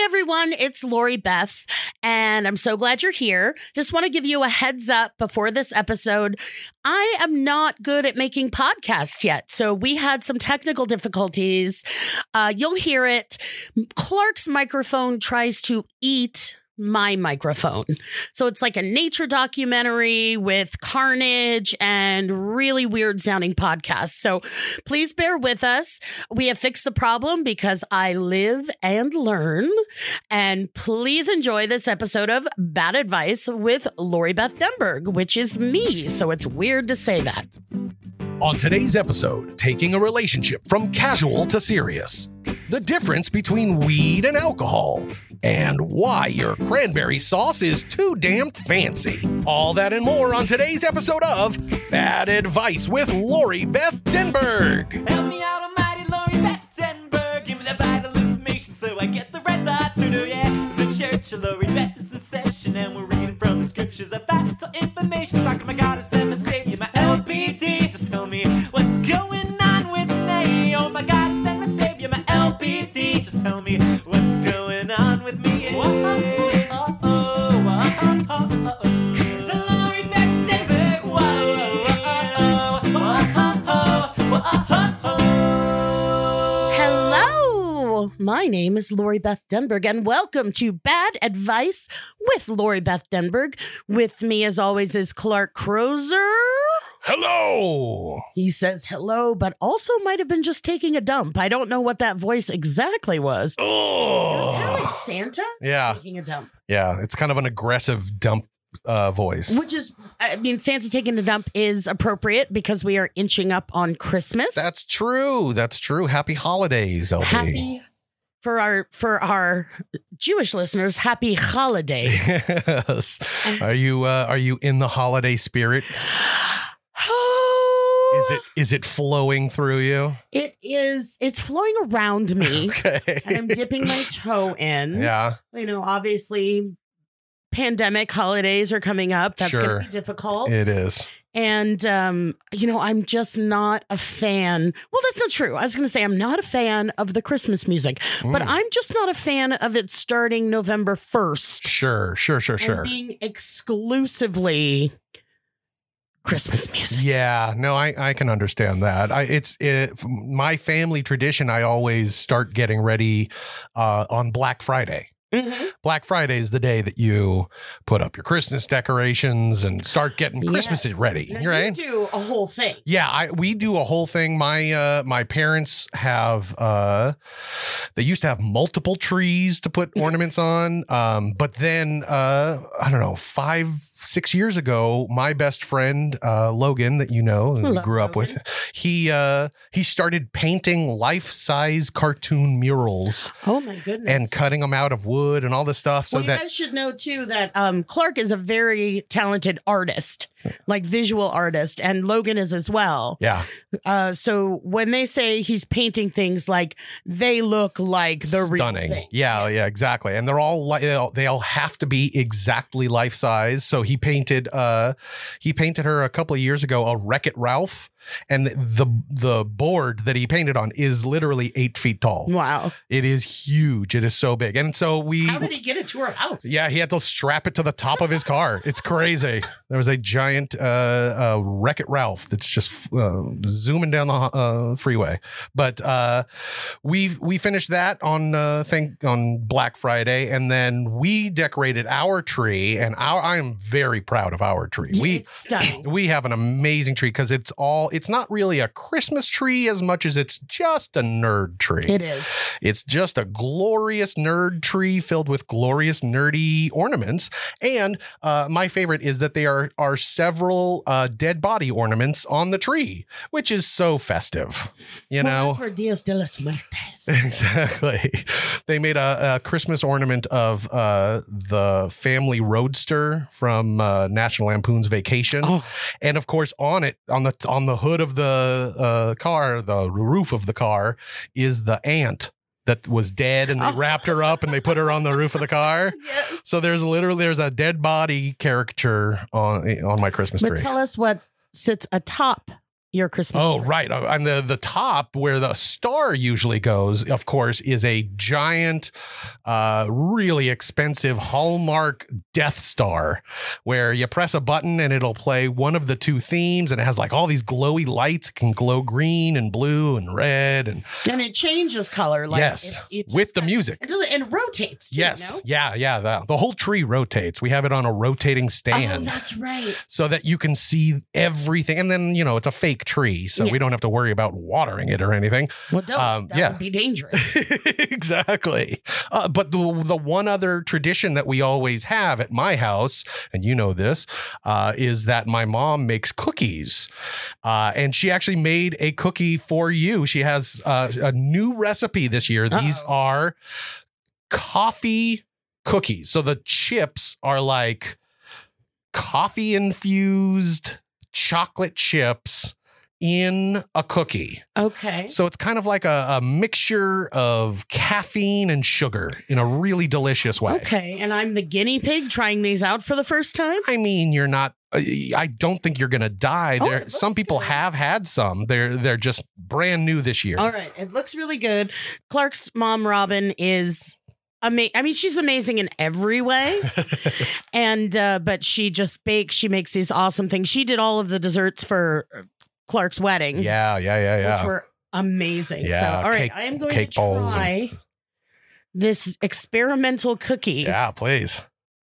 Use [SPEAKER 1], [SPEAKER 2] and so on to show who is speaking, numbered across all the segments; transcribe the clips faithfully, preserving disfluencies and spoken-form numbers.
[SPEAKER 1] everyone, it's Lori Beth, and I'm so glad you're here. Just want to give you a heads up before this episode. I am not good at making podcasts yet, so we had some technical difficulties. Uh, you'll hear it. Clark's microphone tries to eat my microphone. So it's like a nature documentary with carnage and really weird sounding podcasts. So please bear with us. We have fixed the problem because I live and learn. And please enjoy this episode of Bad Advice with Lori Beth Denberg, which is me. So it's weird to say that.
[SPEAKER 2] On today's episode, taking a relationship from casual to serious, the difference between weed and alcohol, and why your cranberry sauce is too damn fancy. All that and more on today's episode of Bad Advice with Lori Beth Denberg.
[SPEAKER 3] Help me out, almighty Lori Beth Denberg. Give me the vital information so I get the red thoughts to do, yeah. The church of Lori Beth is in session, and we're reading from the scriptures of vital information. Talking my goddess and my savior, my L B T. Just tell me what's going on with me. Oh, my goddess and my savior, my L B T. Just tell me what's going on with me. Yeah. Whoa, oh, oh, oh, oh, oh, oh. The Lori Beth Denberg. Whoa, oh, oh, oh, oh, oh, oh.
[SPEAKER 1] Hello, my name is Lori Beth Denberg, and welcome to Bad Advice with Lori Beth Denberg. With me, as always, is Clark Crozer.
[SPEAKER 2] Hello.
[SPEAKER 1] He says hello, but also might have been just taking a dump. I don't know what that voice exactly was.
[SPEAKER 2] Oh.
[SPEAKER 1] It was kind of like Santa
[SPEAKER 2] Yeah.
[SPEAKER 1] taking a dump.
[SPEAKER 2] Yeah, it's kind of an aggressive dump uh, voice.
[SPEAKER 1] Which is, I mean, Santa taking a dump is appropriate because we are inching up on Christmas.
[SPEAKER 2] That's true. That's true. Happy holidays, L B.
[SPEAKER 1] Happy for our for our Jewish listeners. Happy holiday.
[SPEAKER 2] Yes. Are you uh, are you in the holiday spirit? Is it is it flowing through you?
[SPEAKER 1] It is. It's flowing around me.
[SPEAKER 2] Okay.
[SPEAKER 1] And I'm dipping my toe in.
[SPEAKER 2] Yeah.
[SPEAKER 1] You know, obviously, pandemic holidays are coming up. That's
[SPEAKER 2] Sure.
[SPEAKER 1] going to be difficult.
[SPEAKER 2] It is.
[SPEAKER 1] And, um, you know, I'm just not a fan. Well, that's not true. I was going to say I'm not a fan of the Christmas music, but
[SPEAKER 2] Mm.
[SPEAKER 1] I'm just not a fan of it starting November first.
[SPEAKER 2] Sure, sure, sure, sure.
[SPEAKER 1] And being exclusively Christmas music.
[SPEAKER 2] Yeah, no, I, I can understand that. I it's it, my family tradition. I always start getting ready uh, on Black Friday.
[SPEAKER 1] Mm-hmm.
[SPEAKER 2] Black Friday is the day that you put up your Christmas decorations and start getting Christmas
[SPEAKER 1] Yes.
[SPEAKER 2] ready.
[SPEAKER 1] Now,
[SPEAKER 2] Right?
[SPEAKER 1] You do a whole thing.
[SPEAKER 2] Yeah, I, we do a whole thing. My uh, my parents have uh, they used to have multiple trees to put ornaments on, um, but then uh, I don't know, five six years ago, my best friend uh, Logan, that you know, who we
[SPEAKER 1] Hello,
[SPEAKER 2] grew up
[SPEAKER 1] Logan.
[SPEAKER 2] with, he uh, he started painting life size cartoon murals
[SPEAKER 1] Oh my goodness.
[SPEAKER 2] and cutting them out of wood and all this stuff. So
[SPEAKER 1] well, you
[SPEAKER 2] that
[SPEAKER 1] guys should know too that um, Clark is a very talented artist, like visual artist, and Logan is as well.
[SPEAKER 2] yeah,
[SPEAKER 1] Uh, so when they say he's painting things, like they look like the
[SPEAKER 2] stunning.
[SPEAKER 1] real thing.
[SPEAKER 2] Yeah, yeah, exactly. And they're all like they all, they all have to be exactly life size. So he painted uh he painted her a couple of years ago a Wreck-It Ralph, and the the board that he painted on is literally eight feet tall.
[SPEAKER 1] Wow.
[SPEAKER 2] It is huge. It is so big. And so we
[SPEAKER 1] How did he get it to her house?
[SPEAKER 2] yeah, he had to strap it to the top of his car. It's crazy. There was a giant uh, uh, Wreck-It Ralph that's just uh, zooming down the uh, freeway. But uh, we we finished that on uh, think on Black Friday, and then we decorated our tree. And our I am very proud of our tree.
[SPEAKER 1] Yeah,
[SPEAKER 2] we
[SPEAKER 1] it's stunning.
[SPEAKER 2] we have an amazing tree because it's all. It's not really a Christmas tree as much as it's just a nerd tree.
[SPEAKER 1] It is.
[SPEAKER 2] It's just a glorious nerd tree filled with glorious nerdy ornaments. And uh, my favorite is that there are, are several uh, dead body ornaments on the tree, which is so festive. You
[SPEAKER 1] Well,
[SPEAKER 2] know?
[SPEAKER 1] that's for Dias de los Muertos.
[SPEAKER 2] Exactly. They made a, a Christmas ornament of uh, the family roadster from uh, National Lampoon's Vacation,
[SPEAKER 1] Oh.
[SPEAKER 2] and of course, on it, on the on the hood of the uh, car, the roof of the car, is the ant that was dead, and they
[SPEAKER 1] Oh.
[SPEAKER 2] wrapped her up and they put her on the roof of the car.
[SPEAKER 1] Yes.
[SPEAKER 2] So there's literally there's a dead body caricature on on my Christmas
[SPEAKER 1] But
[SPEAKER 2] tree.
[SPEAKER 1] tell us what sits atop your Christmas
[SPEAKER 2] Oh,
[SPEAKER 1] tree?
[SPEAKER 2] right. On the, the top where the star usually goes, of course, is a giant, uh, really expensive Hallmark Death Star where you press a button and it'll play one of the two themes, and it has like all these glowy lights. It can glow green and blue and red. And
[SPEAKER 1] And it changes color. Like
[SPEAKER 2] yes,
[SPEAKER 1] it's, it just
[SPEAKER 2] with the
[SPEAKER 1] kinda-
[SPEAKER 2] music.
[SPEAKER 1] It does, and it rotates. Too,
[SPEAKER 2] Yes.
[SPEAKER 1] No?
[SPEAKER 2] Yeah. Yeah. The, the whole tree rotates. We have it on a rotating
[SPEAKER 1] Oh,
[SPEAKER 2] stand.
[SPEAKER 1] that's right.
[SPEAKER 2] So that you can see everything. And then, you know, it's a fake tree. So
[SPEAKER 1] Yeah.
[SPEAKER 2] we don't have to worry about watering it or anything.
[SPEAKER 1] Well, don't.
[SPEAKER 2] Um,
[SPEAKER 1] that
[SPEAKER 2] yeah.
[SPEAKER 1] would be dangerous.
[SPEAKER 2] Exactly. Uh, but the, the one other tradition that we always have at my house, and you know this, uh, is that my mom makes cookies. Uh, and she actually made a cookie for you. She has uh, a new recipe this year. These
[SPEAKER 1] Uh-oh.
[SPEAKER 2] are coffee cookies. So the chips are like coffee infused chocolate chips in a cookie.
[SPEAKER 1] Okay.
[SPEAKER 2] So it's kind of like a, a mixture of caffeine and sugar in a really delicious way.
[SPEAKER 1] Okay. And I'm the guinea pig trying these out for the first time.
[SPEAKER 2] I mean, you're not. I don't think you're going to die.
[SPEAKER 1] Oh,
[SPEAKER 2] There,
[SPEAKER 1] it looks
[SPEAKER 2] some people
[SPEAKER 1] good.
[SPEAKER 2] have had some. They're they're just brand new this year.
[SPEAKER 1] All right. It looks really good. Clark's mom, Robin, is amazing. I mean, she's amazing in every way. and, uh, but she just bakes. She makes these awesome things. She did all of the desserts for Clark's wedding.
[SPEAKER 2] Yeah, yeah, yeah, yeah.
[SPEAKER 1] Which were amazing.
[SPEAKER 2] Yeah,
[SPEAKER 1] So, all right.
[SPEAKER 2] cake-
[SPEAKER 1] I am going
[SPEAKER 2] cake
[SPEAKER 1] to
[SPEAKER 2] bowls
[SPEAKER 1] try this experimental cookie.
[SPEAKER 2] yeah, please.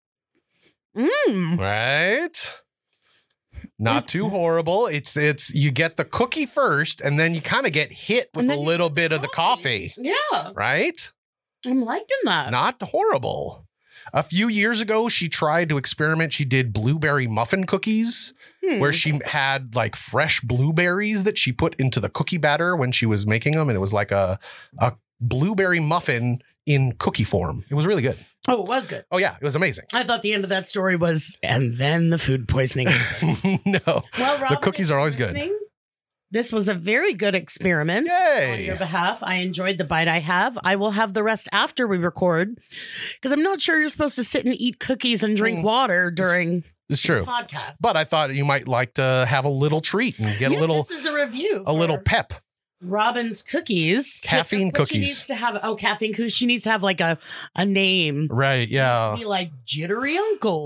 [SPEAKER 1] Mm.
[SPEAKER 2] Right? Not too horrible. It's it's you get the cookie first, and then you kind of get hit with
[SPEAKER 1] And
[SPEAKER 2] a
[SPEAKER 1] then you
[SPEAKER 2] little
[SPEAKER 1] get
[SPEAKER 2] bit
[SPEAKER 1] the
[SPEAKER 2] of the
[SPEAKER 1] coffee.
[SPEAKER 2] coffee,
[SPEAKER 1] Yeah.
[SPEAKER 2] right?
[SPEAKER 1] I'm liking that.
[SPEAKER 2] Not horrible. A few years ago, she tried to experiment. She did blueberry muffin cookies,
[SPEAKER 1] Hmm.
[SPEAKER 2] where she had like fresh blueberries that she put into the cookie batter when she was making them, and it was like a a blueberry muffin in cookie form. It was really good.
[SPEAKER 1] Oh, it was good.
[SPEAKER 2] Oh yeah, it was amazing.
[SPEAKER 1] I thought the end of that story was, and then the food poisoning.
[SPEAKER 2] No,
[SPEAKER 1] Well, Robin,
[SPEAKER 2] the cookies
[SPEAKER 1] if
[SPEAKER 2] are
[SPEAKER 1] you're
[SPEAKER 2] always good.
[SPEAKER 1] listening, this was a very good experiment on
[SPEAKER 2] Yay!
[SPEAKER 1] your behalf. I enjoyed the bite I have. I will have the rest after we record because I'm not sure you're supposed to sit and eat cookies and drink
[SPEAKER 2] Mm.
[SPEAKER 1] water during
[SPEAKER 2] It's
[SPEAKER 1] the
[SPEAKER 2] true.
[SPEAKER 1] podcast.
[SPEAKER 2] But I thought you might like to have a little treat and get
[SPEAKER 1] Yes,
[SPEAKER 2] a little
[SPEAKER 1] This is a review.
[SPEAKER 2] a little
[SPEAKER 1] for
[SPEAKER 2] pep.
[SPEAKER 1] Robin's cookies.
[SPEAKER 2] Caffeine
[SPEAKER 1] What She
[SPEAKER 2] cookies.
[SPEAKER 1] needs to have. Oh, caffeine cookies. She needs to have like a a name.
[SPEAKER 2] Right, yeah.
[SPEAKER 1] Be like Jittery Uncle.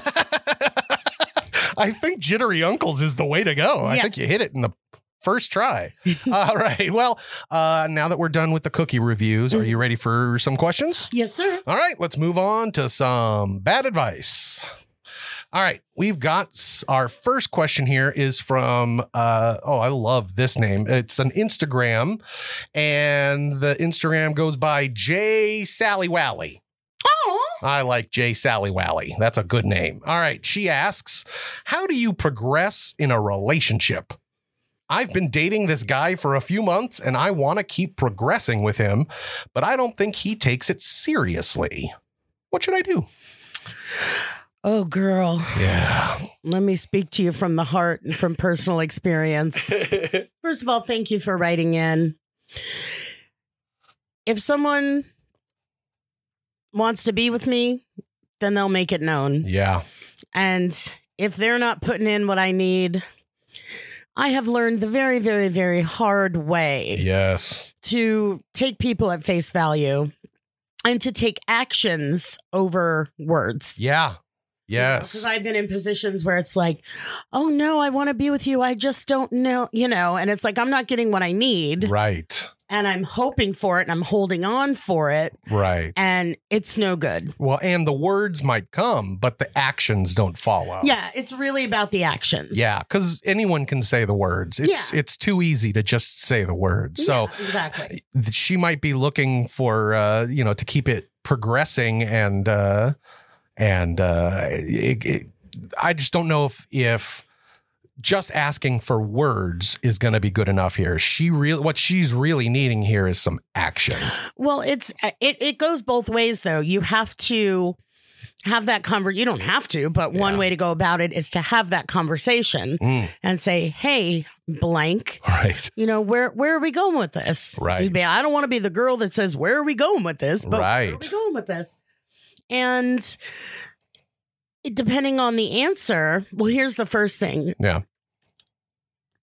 [SPEAKER 2] I think Jittery Uncles is the way to go. I
[SPEAKER 1] Yeah.
[SPEAKER 2] think you hit it in the first try. All right. Well, uh, now that we're done with the cookie reviews, are you ready for some questions?
[SPEAKER 1] Yes, sir.
[SPEAKER 2] All right, let's move on to some bad advice. All right, we've got s- our first question here is from, uh, oh, I love this name. It's an Instagram, and the Instagram goes by J Sally Wally.
[SPEAKER 1] Oh,
[SPEAKER 2] I like J Sally Wally. That's a good name. All right, she asks, how do you progress in a relationship? I've been dating this guy for a few months, and I want to keep progressing with him, but I don't think he takes it seriously. What should I do?
[SPEAKER 1] oh, girl.
[SPEAKER 2] Yeah.
[SPEAKER 1] Let me speak to you from the heart and from personal experience. First of all, thank you for writing in. If someone wants to be with me, then they'll make it known.
[SPEAKER 2] Yeah.
[SPEAKER 1] And if they're not putting in what I need, I have learned the very, very, very hard way
[SPEAKER 2] Yes.
[SPEAKER 1] to take people at face value and to take actions over words.
[SPEAKER 2] Yeah. Yes.
[SPEAKER 1] Because I've been in positions where it's like, oh no, I want to be with you. I just don't know, you know, and it's like, I'm not getting what I need
[SPEAKER 2] Right.
[SPEAKER 1] and I'm hoping for it and I'm holding on for it
[SPEAKER 2] Right.
[SPEAKER 1] and it's no good.
[SPEAKER 2] Well, and the words might come, but the actions don't follow.
[SPEAKER 1] Yeah. It's really about the actions.
[SPEAKER 2] Yeah, because anyone can say the words. It's
[SPEAKER 1] Yeah.
[SPEAKER 2] it's too easy to just say the words. So
[SPEAKER 1] Yeah, exactly.
[SPEAKER 2] th- she might be looking for uh, you know, to keep it progressing and uh and uh it, it, I just don't know if if just asking for words is going to be good enough here. She really what she's really needing here is some action.
[SPEAKER 1] Well, it's, it, it goes both ways though. You have to have that conver. You don't have to, but one
[SPEAKER 2] Yeah.
[SPEAKER 1] way to go about it is to have that conversation
[SPEAKER 2] Mm,
[SPEAKER 1] and say, hey, blank,
[SPEAKER 2] right.
[SPEAKER 1] you know, where where are we going with this?
[SPEAKER 2] Right.
[SPEAKER 1] You'd be, I don't want to be the girl that says, where are we going with this? But where are we
[SPEAKER 2] Right.
[SPEAKER 1] going with this? And it, depending on the answer, well, here's the first thing.
[SPEAKER 2] Yeah.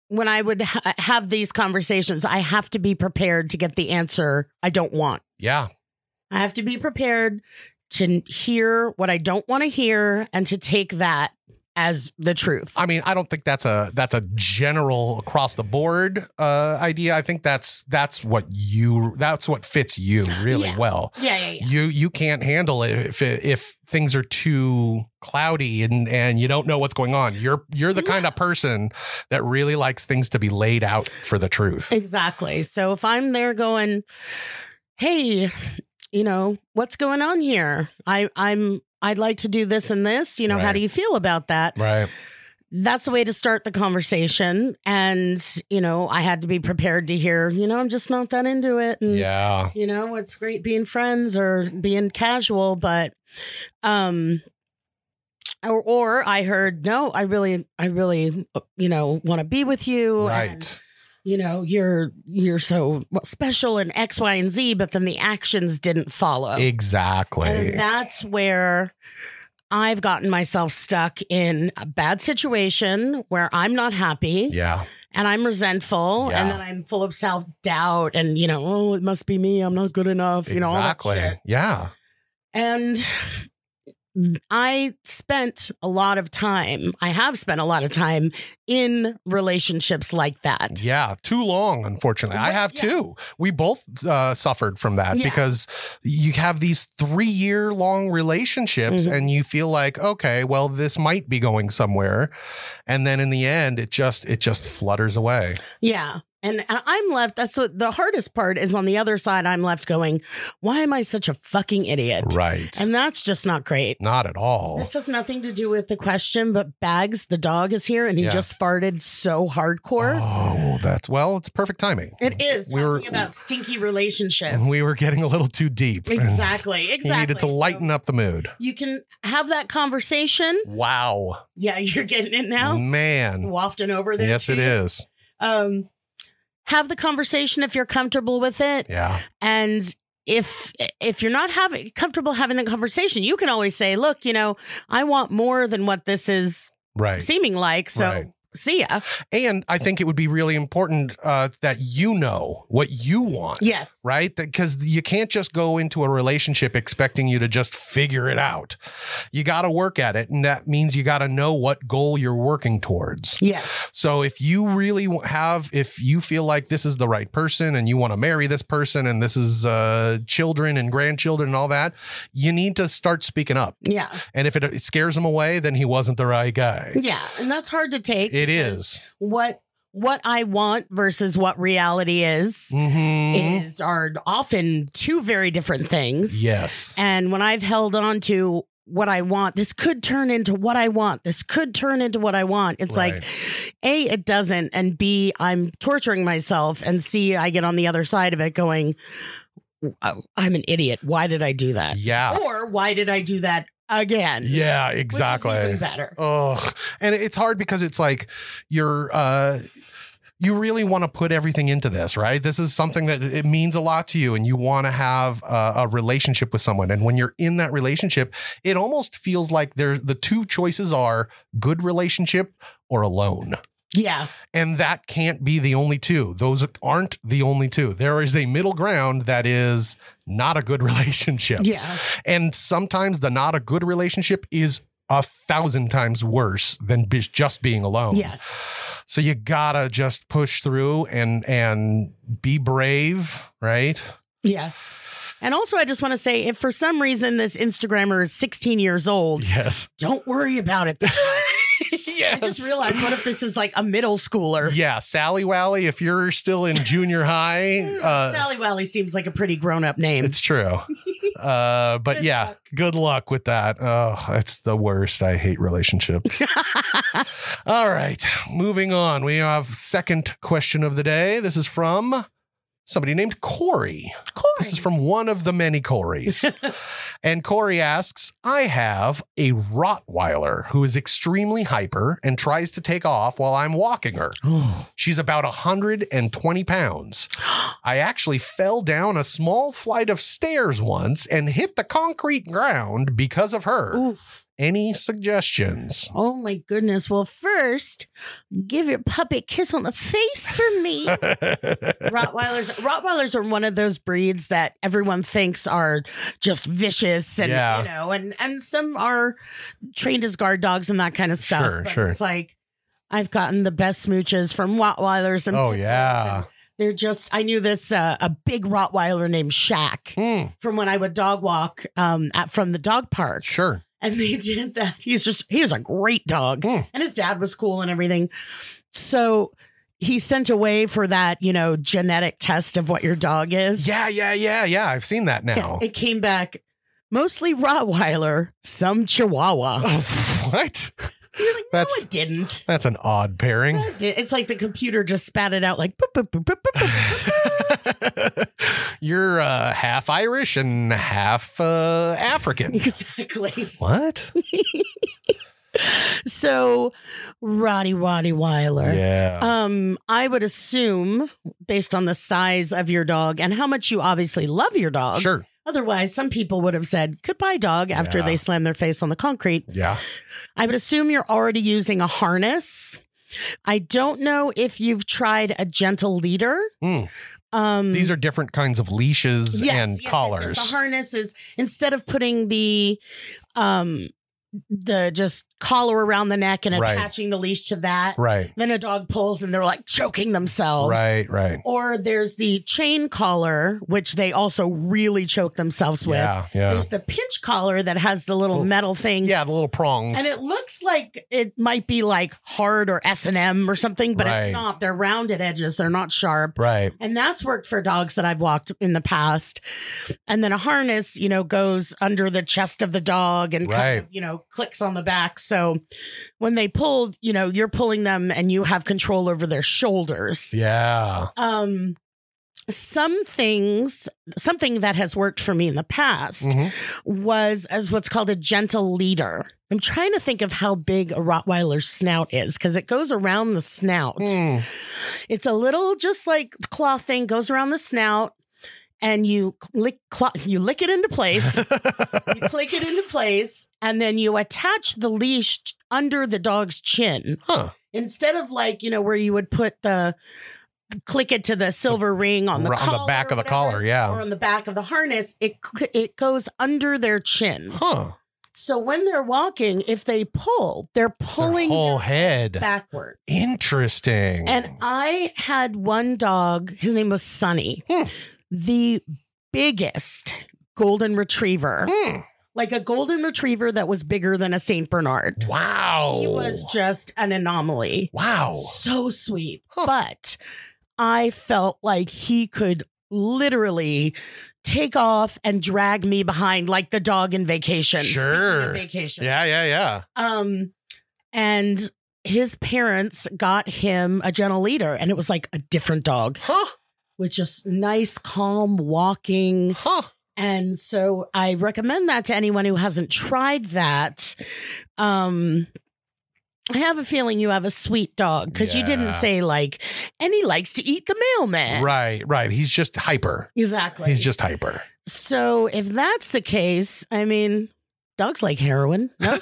[SPEAKER 1] when I would ha- have these conversations, I have to be prepared to get the answer I don't want.
[SPEAKER 2] Yeah.
[SPEAKER 1] I have to be prepared to hear what I don't want to hear and to take that as the truth.
[SPEAKER 2] I mean, I don't think that's a that's a general across the board uh, idea. I think that's that's what you that's what fits you really
[SPEAKER 1] Yeah.
[SPEAKER 2] well.
[SPEAKER 1] Yeah, yeah, yeah.
[SPEAKER 2] You you can't handle it if it, if things are too cloudy and and you don't know what's going on. You're you're the kind of person that really likes things to be laid out for the truth.
[SPEAKER 1] Exactly. So if I'm there going, hey, you know, what's going on here? I, I'm, I'd like to do this and this, you know, how
[SPEAKER 2] Right.
[SPEAKER 1] do you feel about that?
[SPEAKER 2] Right.
[SPEAKER 1] That's the way to start the conversation. And, you know, I had to be prepared to hear, you know, I'm just not that into it. And,
[SPEAKER 2] Yeah.
[SPEAKER 1] you know, it's great being friends or being casual, but, um, or, or I heard, no, I really, I really, you know, want to be with you.
[SPEAKER 2] Right.
[SPEAKER 1] And, you know, you're you're so special in X, Y, and Z, but then the actions didn't follow.
[SPEAKER 2] Exactly.
[SPEAKER 1] And that's where I've gotten myself stuck in a bad situation where I'm not happy
[SPEAKER 2] Yeah.
[SPEAKER 1] and I'm resentful
[SPEAKER 2] Yeah.
[SPEAKER 1] and then I'm full of self-doubt and, you know, oh, it must be me. I'm not good enough. You know, all that
[SPEAKER 2] Exactly.
[SPEAKER 1] shit.
[SPEAKER 2] Yeah.
[SPEAKER 1] And I spent a lot of time, I have spent a lot of time in relationships like that.
[SPEAKER 2] Yeah, too long, unfortunately. I
[SPEAKER 1] Right,
[SPEAKER 2] have
[SPEAKER 1] yeah.
[SPEAKER 2] too. We both uh, suffered from that
[SPEAKER 1] Yeah.
[SPEAKER 2] because you have these three year long relationships
[SPEAKER 1] Mhm.
[SPEAKER 2] and you feel like, okay, well, this might be going somewhere. And then in the end, it just it just flutters away.
[SPEAKER 1] Yeah. And, and I'm left. That's what the hardest part is on the other side. I'm left going, why am I such a fucking idiot?
[SPEAKER 2] Right.
[SPEAKER 1] And that's just not great.
[SPEAKER 2] Not at all.
[SPEAKER 1] This has nothing to do with the question, but Bags, the dog, is here and he
[SPEAKER 2] Yeah.
[SPEAKER 1] just farted so hardcore.
[SPEAKER 2] Oh, that's well, it's perfect timing.
[SPEAKER 1] It is
[SPEAKER 2] We
[SPEAKER 1] talking
[SPEAKER 2] were-
[SPEAKER 1] about stinky relationships.
[SPEAKER 2] We were getting a little too deep.
[SPEAKER 1] exactly. Exactly.
[SPEAKER 2] You needed to lighten
[SPEAKER 1] So
[SPEAKER 2] up the mood.
[SPEAKER 1] you can have that conversation.
[SPEAKER 2] Wow.
[SPEAKER 1] Yeah, you're getting it now. It's
[SPEAKER 2] Man.
[SPEAKER 1] wafting over there.
[SPEAKER 2] Yes,
[SPEAKER 1] to
[SPEAKER 2] it
[SPEAKER 1] you.
[SPEAKER 2] is.
[SPEAKER 1] Um, have the conversation if you're comfortable with it.
[SPEAKER 2] Yeah.
[SPEAKER 1] And if if you're not having comfortable having the conversation, you can always say, look, you know, I want more than what this is
[SPEAKER 2] Right.
[SPEAKER 1] seeming like. So
[SPEAKER 2] Right.
[SPEAKER 1] see ya.
[SPEAKER 2] And I think it would be really important uh, that you know what you want.
[SPEAKER 1] Yes.
[SPEAKER 2] Right? Because you can't just go into a relationship expecting you to just figure it out. You got to work at it. And that means you got to know what goal you're working towards.
[SPEAKER 1] Yes.
[SPEAKER 2] So if you really w- have, if you feel like this is the right person and you want to marry this person and this is uh, children and grandchildren and all that, you need to start speaking up.
[SPEAKER 1] Yeah.
[SPEAKER 2] And if it, it scares him away, then he wasn't the right guy.
[SPEAKER 1] Yeah. And that's hard to take.
[SPEAKER 2] It
[SPEAKER 1] because
[SPEAKER 2] is.
[SPEAKER 1] What what I want versus what reality is
[SPEAKER 2] Mm-hmm.
[SPEAKER 1] is are often two very different things.
[SPEAKER 2] Yes.
[SPEAKER 1] And when I've held on to what I want, this could turn into what I want. This could turn into what I want. It's
[SPEAKER 2] Right.
[SPEAKER 1] like, A, it doesn't. And B, I'm torturing myself. And C, I get on the other side of it going, "Oh, I'm an idiot. Why did I do that?
[SPEAKER 2] Yeah.
[SPEAKER 1] Or why did I do that again?
[SPEAKER 2] Yeah,
[SPEAKER 1] Which is
[SPEAKER 2] exactly.
[SPEAKER 1] even better.
[SPEAKER 2] Oh, and it's hard because it's like you're, uh, you really want to put everything into this, right? This is something that it means a lot to you and you want to have a, a relationship with someone. And when you're in that relationship, it almost feels like there's the two choices are good relationship or alone.
[SPEAKER 1] Yeah.
[SPEAKER 2] And that can't be the only two. Those aren't the only two. There is a middle ground that is not a good relationship.
[SPEAKER 1] Yeah.
[SPEAKER 2] And sometimes the not a good relationship is a thousand times worse than be- just being alone.
[SPEAKER 1] Yes.
[SPEAKER 2] So you gotta just push through and and be brave, right?
[SPEAKER 1] Yes. And also, I just want to say, if for some reason this Instagrammer is sixteen years old,
[SPEAKER 2] Yes.
[SPEAKER 1] don't worry about it.
[SPEAKER 2] Yes.
[SPEAKER 1] I just realized, what if this is like a middle schooler?
[SPEAKER 2] Yeah, Sally Wally, if you're still in junior high, uh,
[SPEAKER 1] Sally Wally seems like a pretty grown up name.
[SPEAKER 2] it's true. Uh, but
[SPEAKER 1] Good
[SPEAKER 2] yeah,
[SPEAKER 1] luck.
[SPEAKER 2] good luck with that. Oh, it's the worst. I hate relationships. All right, moving on. We have second question of the day. This is from somebody named Corey.
[SPEAKER 1] Corey.
[SPEAKER 2] This is from one of the many Corys. And Corey asks, I have a Rottweiler who is extremely hyper and tries to take off while I'm walking her. She's about one hundred twenty pounds. I actually fell down a small flight of stairs once and hit the concrete ground because of her.
[SPEAKER 1] Oof.
[SPEAKER 2] any suggestions?
[SPEAKER 1] Oh my goodness. Well, first, give your puppy a kiss on the face for me. Rottweilers Rottweilers are one of those breeds that everyone thinks are just vicious and
[SPEAKER 2] Yeah.
[SPEAKER 1] you know, and and some are trained as guard dogs and that kind of stuff.
[SPEAKER 2] Sure,
[SPEAKER 1] but
[SPEAKER 2] sure.
[SPEAKER 1] It's like I've gotten the best smooches from Rottweilers and
[SPEAKER 2] Oh,
[SPEAKER 1] pit bulls,
[SPEAKER 2] yeah.
[SPEAKER 1] and they're just I knew this uh, a big Rottweiler named Shaq
[SPEAKER 2] Hmm,
[SPEAKER 1] from when I would dog walk um at, from the dog park.
[SPEAKER 2] sure.
[SPEAKER 1] And they did that. He's just, he was a great dog.
[SPEAKER 2] Hmm.
[SPEAKER 1] And his dad was cool and everything. So he sent away for that, you know, genetic test of what your dog is.
[SPEAKER 2] Yeah, yeah, yeah, yeah. I've seen that now.
[SPEAKER 1] It came back mostly Rottweiler, some Chihuahua.
[SPEAKER 2] What?
[SPEAKER 1] You're like, no,
[SPEAKER 2] That's-
[SPEAKER 1] it didn't.
[SPEAKER 2] That's an odd pairing.
[SPEAKER 1] It did- It's like the computer just spat it out like, boop, boop, boop, boop, boop, boop.
[SPEAKER 2] You're uh, half Irish and half uh, African.
[SPEAKER 1] Exactly.
[SPEAKER 2] What?
[SPEAKER 1] So, Roddy Roddy Weiler.
[SPEAKER 2] Yeah.
[SPEAKER 1] Um, I would assume, based on the size of your dog and how much you obviously love your dog.
[SPEAKER 2] Sure.
[SPEAKER 1] Otherwise, some people would have said goodbye, dog, after
[SPEAKER 2] Yeah.
[SPEAKER 1] they slam their face on the concrete.
[SPEAKER 2] Yeah.
[SPEAKER 1] I would assume you're already using a harness. I don't know if you've tried a gentle leader.
[SPEAKER 2] Mm.
[SPEAKER 1] Um,
[SPEAKER 2] These are different kinds of leashes
[SPEAKER 1] yes,
[SPEAKER 2] and
[SPEAKER 1] yes, yes,
[SPEAKER 2] collars.
[SPEAKER 1] yes. The harness is instead of putting the um the just collar around the neck and
[SPEAKER 2] Right.
[SPEAKER 1] attaching the leash to that.
[SPEAKER 2] Right.
[SPEAKER 1] Then a dog pulls and they're like choking themselves.
[SPEAKER 2] Right. Right.
[SPEAKER 1] Or there's the chain collar, which they also really choke themselves with.
[SPEAKER 2] Yeah. Yeah.
[SPEAKER 1] There's the pinch collar that has the little metal thing.
[SPEAKER 2] Yeah. The little prongs.
[SPEAKER 1] And it looks like it might be like hard or S and M or something, but
[SPEAKER 2] Right.
[SPEAKER 1] it's not. They're rounded edges. They're not sharp.
[SPEAKER 2] right.
[SPEAKER 1] And that's worked for dogs that I've walked in the past. And then a harness, you know, goes under the chest of the dog and
[SPEAKER 2] Right.
[SPEAKER 1] kind of, you know, clicks on the back. So when they pull, you know, you're pulling them and you have control over their shoulders.
[SPEAKER 2] Yeah.
[SPEAKER 1] Um, some things, something that has worked for me in the past
[SPEAKER 2] Mhm.
[SPEAKER 1] was as what's called a gentle leader. I'm trying to think of how big a Rottweiler's snout is because it goes around the snout.
[SPEAKER 2] Mm.
[SPEAKER 1] It's a little just like cloth thing goes around the snout and you lick cl- you lick it into place. You click it into place and then you attach the leash t- under the dog's chin.
[SPEAKER 2] Huh.
[SPEAKER 1] Instead of like, you know, where you would put the click it to the silver ring on the
[SPEAKER 2] On the
[SPEAKER 1] collar
[SPEAKER 2] back
[SPEAKER 1] or
[SPEAKER 2] of the
[SPEAKER 1] whatever,
[SPEAKER 2] collar, yeah.
[SPEAKER 1] or on the back of the harness, it cl- it goes under their chin.
[SPEAKER 2] Huh.
[SPEAKER 1] So when they're walking, if they pull, they're pulling
[SPEAKER 2] Their whole
[SPEAKER 1] their
[SPEAKER 2] head.
[SPEAKER 1] backward.
[SPEAKER 2] Interesting.
[SPEAKER 1] And I had one dog, his name was Sunny,
[SPEAKER 2] Hmm.
[SPEAKER 1] the biggest golden retriever,
[SPEAKER 2] Hmm.
[SPEAKER 1] like a golden retriever that was bigger than a Saint Bernard.
[SPEAKER 2] Wow.
[SPEAKER 1] He was just an anomaly.
[SPEAKER 2] Wow.
[SPEAKER 1] So sweet.
[SPEAKER 2] Huh.
[SPEAKER 1] But I felt like he could literally take off and drag me behind like the dog in Vacation. Speaking of
[SPEAKER 2] Sure.
[SPEAKER 1] Vacation.
[SPEAKER 2] Yeah, yeah, yeah.
[SPEAKER 1] Um, and his parents got him a gentle leader, and it was like a different dog
[SPEAKER 2] Huh.
[SPEAKER 1] with just nice, calm walking.
[SPEAKER 2] Huh.
[SPEAKER 1] And so I recommend that to anyone who hasn't tried that. Um, I have a feeling you have a sweet dog because you
[SPEAKER 2] Yeah.
[SPEAKER 1] didn't say like, and he likes to eat the mailman.
[SPEAKER 2] Right, right. He's just hyper.
[SPEAKER 1] Exactly.
[SPEAKER 2] He's just hyper.
[SPEAKER 1] So if that's the case, I mean, dogs like heroin. No,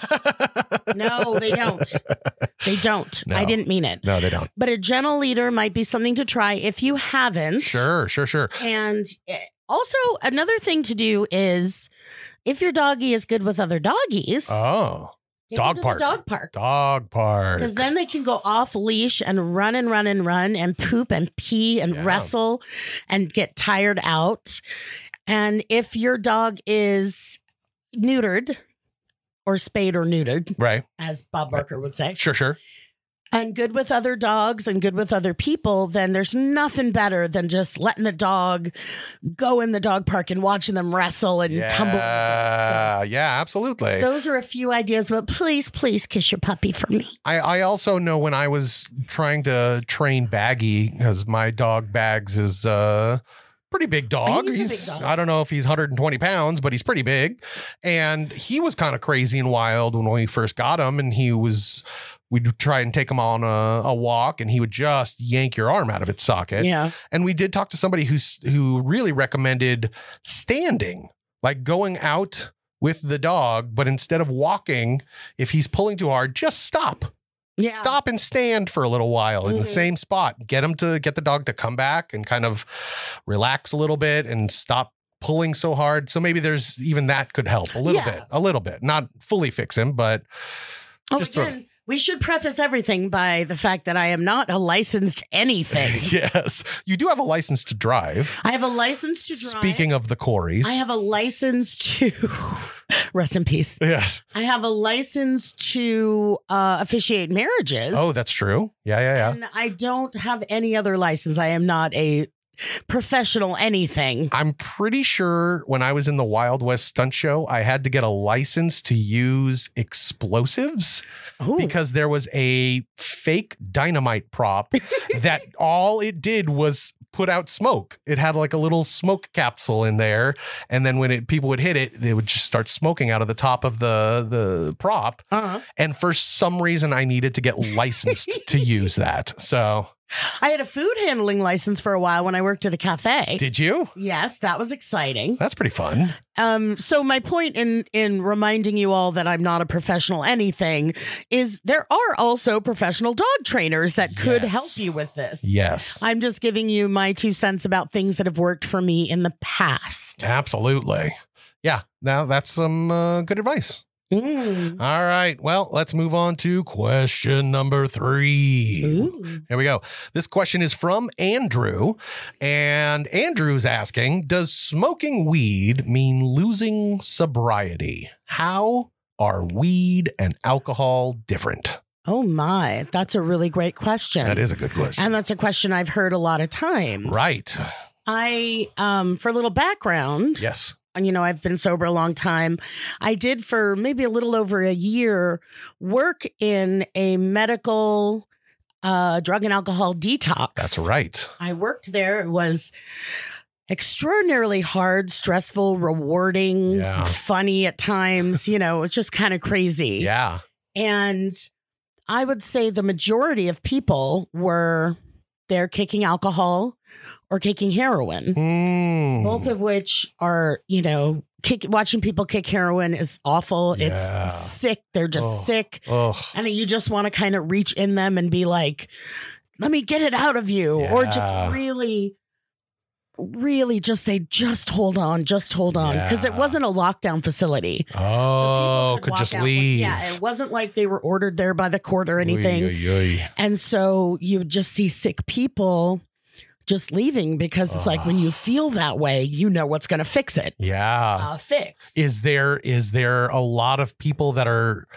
[SPEAKER 1] no, they don't. They don't.
[SPEAKER 2] No.
[SPEAKER 1] I didn't mean it.
[SPEAKER 2] No, they don't.
[SPEAKER 1] But a gentle leader might be something to try if you haven't.
[SPEAKER 2] Sure, sure, sure.
[SPEAKER 1] And eh, also, another thing to do is if your doggy is good with other doggies,
[SPEAKER 2] Oh,
[SPEAKER 1] take
[SPEAKER 2] dog
[SPEAKER 1] them to the
[SPEAKER 2] park.
[SPEAKER 1] dog park.
[SPEAKER 2] dog park.
[SPEAKER 1] Because then they can go off leash and run and run and run and poop and pee and
[SPEAKER 2] Yeah.
[SPEAKER 1] wrestle and get tired out. And if your dog is neutered or spayed or neutered,
[SPEAKER 2] Right.
[SPEAKER 1] as Bob Barker would say,
[SPEAKER 2] Sure, sure.
[SPEAKER 1] and good with other dogs and good with other people, then there's nothing better than just letting the dog go in the dog park and watching them wrestle and tumble.
[SPEAKER 2] Yeah, yeah, absolutely.
[SPEAKER 1] So those are a few ideas, but please, please kiss your puppy for me.
[SPEAKER 2] I, I also know when I was trying to train Baggy, because my dog Bags is a pretty big dog.
[SPEAKER 1] He's a big
[SPEAKER 2] He's,
[SPEAKER 1] dog.
[SPEAKER 2] I don't know if he's one hundred twenty pounds, but he's pretty big. And he was kind of crazy and wild when we first got him. And he was, we'd try and take him on a, a walk and he would just yank your arm out of its socket.
[SPEAKER 1] Yeah.
[SPEAKER 2] And we did talk to somebody who's who really recommended standing, like going out with the dog, but instead of walking, if he's pulling too hard, just stop.
[SPEAKER 1] Yeah.
[SPEAKER 2] Stop and stand for a little while in
[SPEAKER 1] Mhm.
[SPEAKER 2] the same spot. Get him to get the dog to come back and kind of relax a little bit and stop pulling so hard. So maybe there's even that could help a little
[SPEAKER 1] Yeah.
[SPEAKER 2] bit, a little bit, not fully fix him, but
[SPEAKER 1] Oh,
[SPEAKER 2] just throw-
[SPEAKER 1] again, we should preface everything by the fact that I am not a licensed anything.
[SPEAKER 2] yes, you do have a license to drive.
[SPEAKER 1] I have a license to drive.
[SPEAKER 2] Speaking of the Corys,
[SPEAKER 1] I have a license to rest in peace.
[SPEAKER 2] yes.
[SPEAKER 1] I have a license to uh, officiate marriages.
[SPEAKER 2] Oh, that's true. Yeah, yeah, yeah.
[SPEAKER 1] And I don't have any other license. I am not a professional anything.
[SPEAKER 2] I'm pretty sure when I was in the Wild West stunt show, I had to get a license to use explosives
[SPEAKER 1] Ooh.
[SPEAKER 2] because there was a fake dynamite prop that all it did was put out smoke. It had like a little smoke capsule in there. And then when it, people would hit it, they would just start smoking out of the top of the, the prop.
[SPEAKER 1] Uh-huh.
[SPEAKER 2] And for some reason, I needed to get licensed to use that. So
[SPEAKER 1] I had a food handling license for a while when I worked at a cafe.
[SPEAKER 2] did you?
[SPEAKER 1] Yes, that was exciting.
[SPEAKER 2] That's pretty fun.
[SPEAKER 1] Um, so my point in in reminding you all that I'm not a professional anything is there are also professional dog trainers that could
[SPEAKER 2] Yes.
[SPEAKER 1] help you with this.
[SPEAKER 2] Yes.
[SPEAKER 1] I'm just giving you my two cents about things that have worked for me in the past.
[SPEAKER 2] Absolutely. Yeah. Now that's some uh, good advice.
[SPEAKER 1] Mm.
[SPEAKER 2] All right. Well, let's move on to question number three.
[SPEAKER 1] Ooh.
[SPEAKER 2] Here we go. This question is from Andrew. And Andrew's asking, does smoking weed mean losing sobriety? How are weed and alcohol different?
[SPEAKER 1] Oh my, that's a really great question.
[SPEAKER 2] That is a good question.
[SPEAKER 1] And that's a question I've heard a lot of times.
[SPEAKER 2] Right.
[SPEAKER 1] I, um, for a little background,
[SPEAKER 2] Yes.
[SPEAKER 1] you know, I've been sober a long time. I did for maybe a little over a year work in a medical uh, drug and alcohol detox.
[SPEAKER 2] That's right.
[SPEAKER 1] I worked there. It was extraordinarily hard, stressful, rewarding,
[SPEAKER 2] Yeah.
[SPEAKER 1] funny at times. You know, it's just kind of crazy.
[SPEAKER 2] Yeah.
[SPEAKER 1] And I would say the majority of people were there kicking alcohol or kicking heroin.
[SPEAKER 2] Mm.
[SPEAKER 1] Both of which are, you know, kick, watching people kick heroin is awful.
[SPEAKER 2] Yeah.
[SPEAKER 1] It's sick. They're just
[SPEAKER 2] Oh.
[SPEAKER 1] sick.
[SPEAKER 2] Ugh.
[SPEAKER 1] And you just want to kind of reach in them and be like, let me get it out of you. Or
[SPEAKER 2] Yeah.
[SPEAKER 1] just really, really just say, just hold on, just hold on. Because it
[SPEAKER 2] Yeah.
[SPEAKER 1] wasn't a lockdown facility. So
[SPEAKER 2] Oh,
[SPEAKER 1] people
[SPEAKER 2] could
[SPEAKER 1] walk
[SPEAKER 2] just
[SPEAKER 1] out-
[SPEAKER 2] leave.
[SPEAKER 1] Yeah, it wasn't like they were ordered there by the court or anything.
[SPEAKER 2] Oy, oy, oy.
[SPEAKER 1] And so you would just see sick people just leaving because it's like when you feel that way, you know what's going to fix it.
[SPEAKER 2] Yeah.
[SPEAKER 1] Uh, fix.
[SPEAKER 2] Is there is there a lot of people that are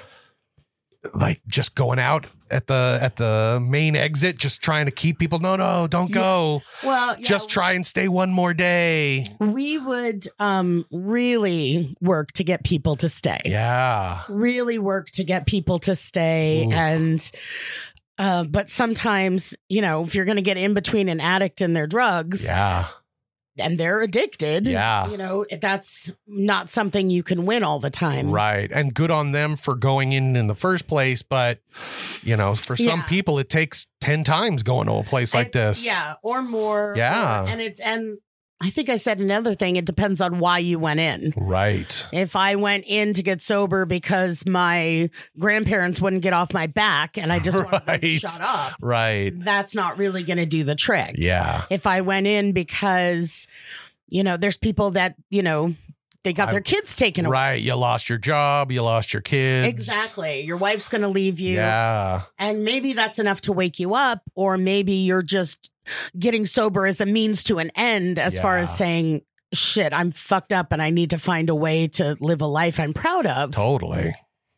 [SPEAKER 2] like just going out at the at the main exit, just trying to keep people? No, no, don't go.
[SPEAKER 1] Well, yeah,
[SPEAKER 2] Just try and stay one more day.
[SPEAKER 1] we would um, really work to get people to stay.
[SPEAKER 2] Yeah.
[SPEAKER 1] Really work to get people to stay.
[SPEAKER 2] Ooh.
[SPEAKER 1] And, uh, but sometimes, you know, if you're going to get in between an addict and their drugs
[SPEAKER 2] Yeah.
[SPEAKER 1] and they're addicted,
[SPEAKER 2] Yeah.
[SPEAKER 1] you know, that's not something you can win all the time.
[SPEAKER 2] Right. And good on them for going in in the first place. But, you know, for some
[SPEAKER 1] Yeah.
[SPEAKER 2] people, it takes ten times going to a place like
[SPEAKER 1] And-
[SPEAKER 2] this.
[SPEAKER 1] Yeah, or more.
[SPEAKER 2] Yeah.
[SPEAKER 1] or- and it and I think I said another thing. It depends on why you went in.
[SPEAKER 2] Right.
[SPEAKER 1] If I went in to get sober because my grandparents wouldn't get off my back and I just wanted them to
[SPEAKER 2] Right.
[SPEAKER 1] shut up,
[SPEAKER 2] Right.
[SPEAKER 1] that's not really going to do the trick.
[SPEAKER 2] Yeah.
[SPEAKER 1] If I went in because, you know, there's people that, you know, they got
[SPEAKER 2] I-
[SPEAKER 1] their kids taken away.
[SPEAKER 2] Right. You lost your job. You lost your kids.
[SPEAKER 1] Exactly. Your wife's going to leave you.
[SPEAKER 2] Yeah.
[SPEAKER 1] And maybe that's enough to wake you up, or maybe you're just getting sober as a means to an end, as far as
[SPEAKER 2] Yeah.
[SPEAKER 1] saying, shit, I'm fucked up and I need to find a way to live a life I'm proud of.
[SPEAKER 2] Totally.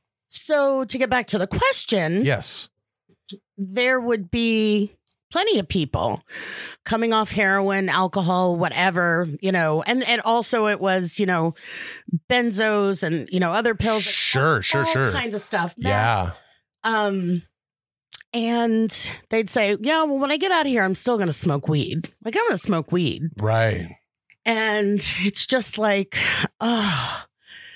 [SPEAKER 1] So to get back to the question,
[SPEAKER 2] Yes.
[SPEAKER 1] there would be plenty of people coming off heroin, alcohol, whatever, you know, and, and also it was, you know, benzos and, you know, other pills.
[SPEAKER 2] Sure, sure,
[SPEAKER 1] all
[SPEAKER 2] sure.
[SPEAKER 1] kinds of stuff. Meth.
[SPEAKER 2] Yeah.
[SPEAKER 1] Um, and they'd say, yeah, well, when I get out of here, I'm still going to smoke weed. Like, I'm going to smoke weed.
[SPEAKER 2] Right.
[SPEAKER 1] And it's just like, oh,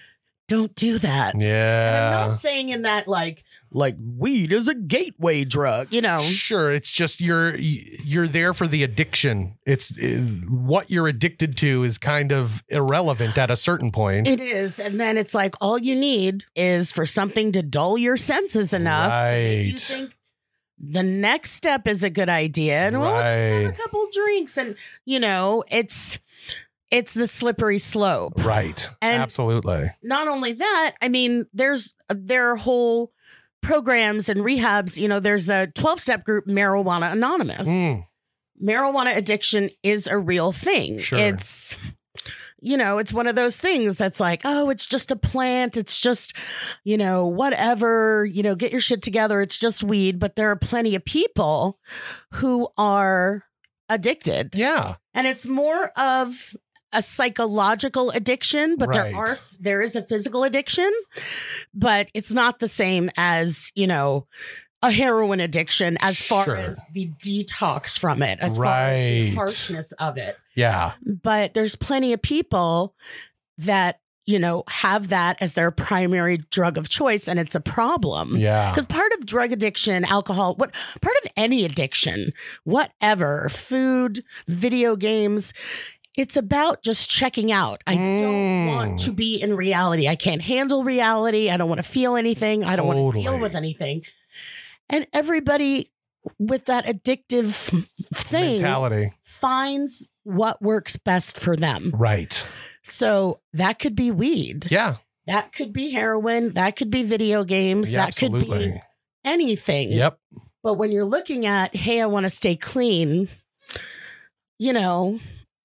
[SPEAKER 1] don't do that. And I'm
[SPEAKER 2] Yeah.
[SPEAKER 1] not saying in that like like weed is a gateway drug, you know.
[SPEAKER 2] Sure, it's just you're you're there for the addiction. It's uh, what you're addicted to is kind of irrelevant at a certain point.
[SPEAKER 1] It is. And then it's like all you need is for something to dull your senses enough to make you
[SPEAKER 2] Right.
[SPEAKER 1] think the next step is a good idea. And well, let's have
[SPEAKER 2] Right.
[SPEAKER 1] a couple drinks. And, you know, it's it's the slippery slope.
[SPEAKER 2] Right.
[SPEAKER 1] And-
[SPEAKER 2] Absolutely.
[SPEAKER 1] Not only that, I mean, there's there are whole programs and rehabs. You know, there's a twelve-step group, Marijuana Anonymous.
[SPEAKER 2] Mm,
[SPEAKER 1] Marijuana addiction is a real thing.
[SPEAKER 2] Sure.
[SPEAKER 1] It's, you know, it's one of those things that's like, oh, it's just a plant. It's just, you know, whatever, you know, get your shit together. It's just weed. But there are plenty of people who are addicted.
[SPEAKER 2] yeah.
[SPEAKER 1] And it's more of a psychological addiction, but
[SPEAKER 2] Right.
[SPEAKER 1] there are, there is a physical addiction, but it's not the same as, you know, a heroin addiction as far
[SPEAKER 2] Sure.
[SPEAKER 1] as the detox from it, as far as the
[SPEAKER 2] Right.
[SPEAKER 1] harshness of it.
[SPEAKER 2] Yeah.
[SPEAKER 1] But there's plenty of people that, you know, have that as their primary drug of choice, and it's a problem.
[SPEAKER 2] Yeah.
[SPEAKER 1] Because part of drug addiction, alcohol, what part of any addiction, whatever, food, video games, it's about just checking out. I don't
[SPEAKER 2] Mm.
[SPEAKER 1] want to be in reality. I can't handle reality. I don't want to feel anything. I don't want to deal
[SPEAKER 2] Totally.
[SPEAKER 1] with anything. And everybody with that addictive thing
[SPEAKER 2] Mentality.
[SPEAKER 1] finds what works best for them.
[SPEAKER 2] Right.
[SPEAKER 1] So that could be weed.
[SPEAKER 2] Yeah.
[SPEAKER 1] That could be heroin. That could be video games.
[SPEAKER 2] Yeah,
[SPEAKER 1] that could be
[SPEAKER 2] absolutely.
[SPEAKER 1] anything.
[SPEAKER 2] Yep.
[SPEAKER 1] But when you're looking at, hey, I want to stay clean, you know,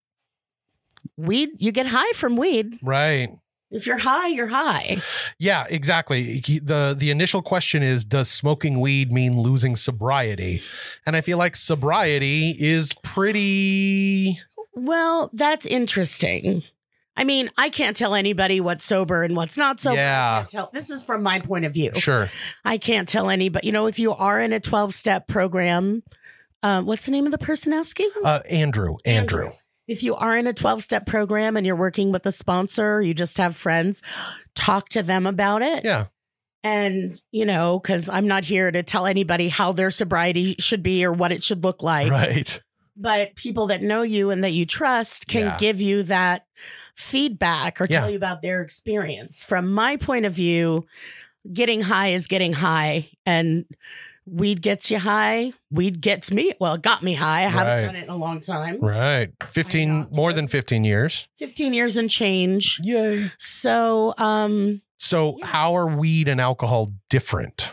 [SPEAKER 1] weed, you get high from weed.
[SPEAKER 2] Right.
[SPEAKER 1] If you're high, you're high.
[SPEAKER 2] Yeah, exactly. The the initial question is, does smoking weed mean losing sobriety? And I feel like sobriety is pretty
[SPEAKER 1] Well, that's interesting. I mean, I can't tell anybody what's sober and what's not sober. I
[SPEAKER 2] Yeah.
[SPEAKER 1] can't tell. This is from my point of view.
[SPEAKER 2] sure.
[SPEAKER 1] I can't tell anybody. You know, if you are in a twelve-step program, um, what's the name of the person asking?
[SPEAKER 2] Uh Andrew. Andrew.
[SPEAKER 1] If you are in a twelve-step program and you're working with a sponsor, you just have friends, talk to them about it.
[SPEAKER 2] Yeah.
[SPEAKER 1] And, you know, because I'm not here to tell anybody how their sobriety should be or what it should look like.
[SPEAKER 2] Right.
[SPEAKER 1] But people that know you and that you trust can
[SPEAKER 2] Yeah.
[SPEAKER 1] give you that feedback or
[SPEAKER 2] Yeah.
[SPEAKER 1] tell you about their experience. From my point of view, getting high is getting high. And weed gets you high. Weed gets me. Well, it got me high. I haven't
[SPEAKER 2] Right.
[SPEAKER 1] done it in a long time.
[SPEAKER 2] Right. fifteen
[SPEAKER 1] got
[SPEAKER 2] more
[SPEAKER 1] you.
[SPEAKER 2] than fifteen years.
[SPEAKER 1] fifteen years and change.
[SPEAKER 2] Yay.
[SPEAKER 1] So, um,
[SPEAKER 2] So
[SPEAKER 1] Yeah.
[SPEAKER 2] how are weed and alcohol different?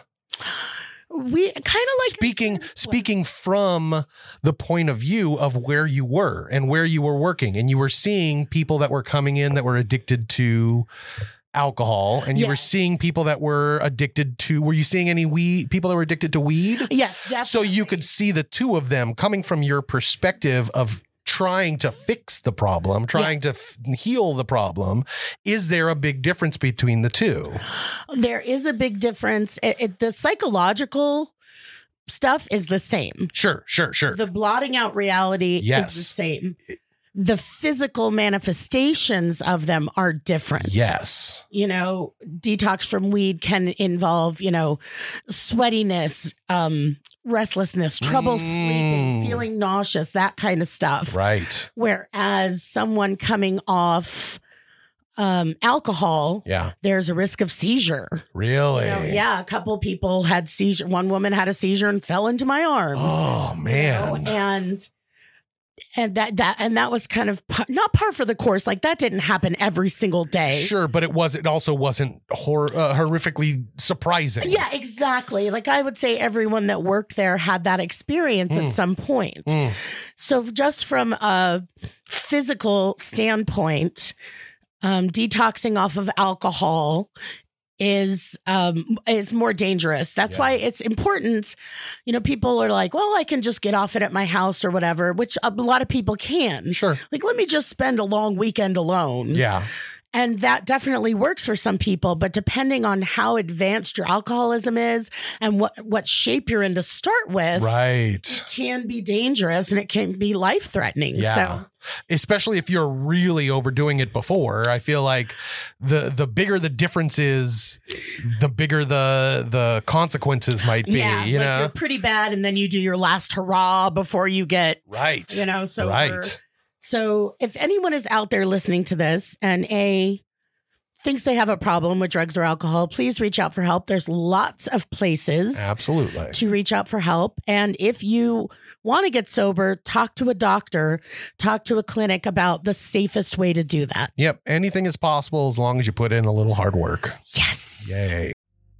[SPEAKER 1] we kind of like
[SPEAKER 2] speaking
[SPEAKER 1] I said-
[SPEAKER 2] speaking from the point of view of where you were and where you were working, and you were seeing people that were coming in that were addicted to alcohol, and you were
[SPEAKER 1] Yes.
[SPEAKER 2] seeing people that were addicted to were you seeing any weed people that were addicted to weed?
[SPEAKER 1] Yes, definitely.
[SPEAKER 2] So you could see the two of them coming from your perspective of trying to fix the problem, trying to f- heal the problem. Is there a big difference between the two?
[SPEAKER 1] There is a big difference. It, it, the psychological stuff is the same.
[SPEAKER 2] Sure, sure, sure.
[SPEAKER 1] The blotting out reality
[SPEAKER 2] Yes.
[SPEAKER 1] is the same. The physical manifestations of them are different.
[SPEAKER 2] yes.
[SPEAKER 1] You know, detox from weed can involve, you know, sweatiness, um, restlessness, trouble sleeping,
[SPEAKER 2] Mm.
[SPEAKER 1] feeling nauseous, that kind of stuff.
[SPEAKER 2] Right.
[SPEAKER 1] Whereas someone coming off um, alcohol,
[SPEAKER 2] Yeah.
[SPEAKER 1] there's a risk of seizure.
[SPEAKER 2] Really?
[SPEAKER 1] You know, yeah, a couple people had seizure. One woman had a seizure and fell into my arms.
[SPEAKER 2] Oh
[SPEAKER 1] you know,
[SPEAKER 2] man.
[SPEAKER 1] and and that that and that was kind of par, not par for the course. Like that didn't happen every single day.
[SPEAKER 2] Sure, but it was. It also wasn't hor- uh, horrifically surprising.
[SPEAKER 1] Yeah, exactly. Like I would say everyone that worked there had that experience
[SPEAKER 2] Mm.
[SPEAKER 1] at some point.
[SPEAKER 2] Mm.
[SPEAKER 1] So just from a physical standpoint, um, detoxing off of alcohol is um is more dangerous. That's
[SPEAKER 2] Yeah.
[SPEAKER 1] why it's important. You know, people are like, well, I can just get off it at my house or whatever, which a lot of people can.
[SPEAKER 2] Sure.
[SPEAKER 1] Like, let me just spend a long weekend alone.
[SPEAKER 2] Yeah.
[SPEAKER 1] And that definitely works for some people, but depending on how advanced your alcoholism is and what, what shape you're in to start with,
[SPEAKER 2] Right.
[SPEAKER 1] it can be dangerous and it can be life-threatening.
[SPEAKER 2] Yeah.
[SPEAKER 1] So
[SPEAKER 2] Especially if you're really overdoing it before. I feel like the the bigger the difference is, the bigger the the consequences might be,
[SPEAKER 1] yeah,
[SPEAKER 2] you
[SPEAKER 1] like
[SPEAKER 2] know?
[SPEAKER 1] you're pretty bad and then you do your last hurrah before you get,
[SPEAKER 2] Right.
[SPEAKER 1] you know, sober.
[SPEAKER 2] Right.
[SPEAKER 1] So if anyone is out there listening to this and A, thinks they have a problem with drugs or alcohol, please reach out for help. There's lots of places
[SPEAKER 2] Absolutely.
[SPEAKER 1] to reach out for help. And if you want to get sober, talk to a doctor, talk to a clinic about the safest way to do that.
[SPEAKER 2] Yep. Anything is possible as long as you put in a little hard work.
[SPEAKER 1] Yes.
[SPEAKER 2] Yay.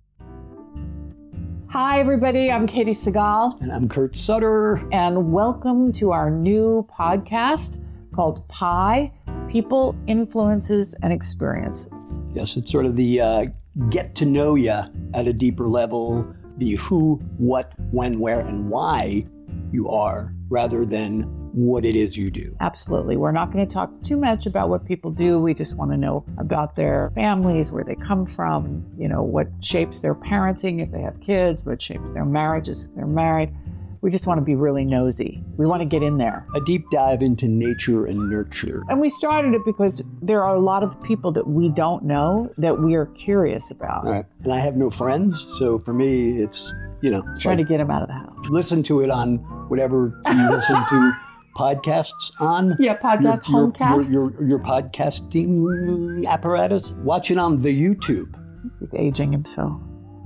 [SPEAKER 4] Hi, everybody. I'm Katie Segal,
[SPEAKER 5] And I'm Kurt Sutter.
[SPEAKER 4] and welcome to our new podcast called Pi, People, Influences, and Experiences.
[SPEAKER 5] Yes, it's sort of the uh, get to know you at a deeper level, the who, what, when, where, and why you are, rather than what it is you do.
[SPEAKER 4] Absolutely. We're not going to talk too much about what people do. We just want to know about their families, where they come from, you know, what shapes their parenting if they have kids, what shapes their marriages if they're married. We just want to be really nosy. We want to get in there.
[SPEAKER 5] A deep dive into nature and nurture.
[SPEAKER 4] And we started it because there are a lot of people that we don't know that we are curious about.
[SPEAKER 5] All right. And I have no friends, so for me, it's, you know, it's
[SPEAKER 4] Trying
[SPEAKER 5] like,
[SPEAKER 4] to get them out of the house.
[SPEAKER 5] listen to it on whatever you listen to podcasts on.
[SPEAKER 4] Yeah, podcast,
[SPEAKER 5] your,
[SPEAKER 4] homecasts.
[SPEAKER 5] Your, your, your podcasting apparatus. Watch it on the YouTube.
[SPEAKER 4] He's aging himself.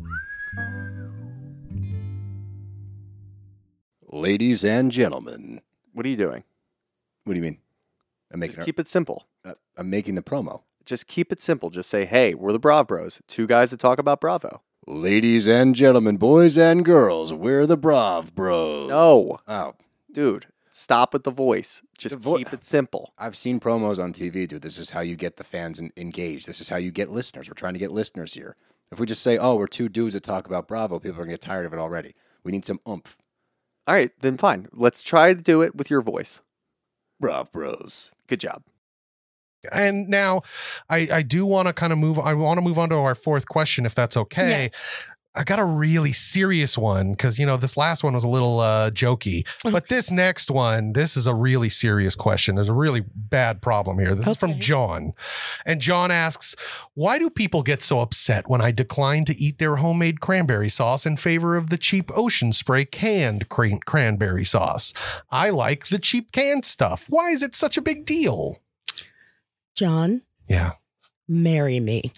[SPEAKER 6] Ladies and gentlemen,
[SPEAKER 7] What are you doing?
[SPEAKER 6] what do you mean? I'm making
[SPEAKER 7] Just keep it simple.
[SPEAKER 6] uh, I'm making the promo.
[SPEAKER 7] Just keep it simple. Just say, hey, we're the Brav Bros, two guys that talk about Bravo.
[SPEAKER 6] Ladies and gentlemen, boys and girls, we're the Brav Bros.
[SPEAKER 7] No,
[SPEAKER 6] Oh,
[SPEAKER 7] dude, stop with the voice. Just
[SPEAKER 6] The vo-
[SPEAKER 7] keep it simple.
[SPEAKER 6] I've seen promos on T V, dude. This is how you get the fans en- engaged. This is how you get listeners. We're trying to get listeners here. If we just say, oh, we're two dudes that talk about Bravo, people are going to get tired of it already. We need some oomph.
[SPEAKER 7] All right, then fine. Let's try to do it with your voice.
[SPEAKER 6] Brav Bros.
[SPEAKER 7] Good job.
[SPEAKER 2] And now I, I do want to kind of move, I want to move on to our fourth question, if that's okay.
[SPEAKER 1] Yes.
[SPEAKER 2] I got a really serious one because, you know, this last one was a little uh, jokey, but this next one, this is a really serious question. There's a really bad problem here. This is from
[SPEAKER 1] Okay.
[SPEAKER 2] John. And John asks, why do people get so upset when I decline to eat their homemade cranberry sauce in favor of the cheap Ocean Spray canned cran- cranberry sauce? I like the cheap canned stuff. Why is it such a big deal?
[SPEAKER 1] John,
[SPEAKER 2] Yeah.
[SPEAKER 1] marry me.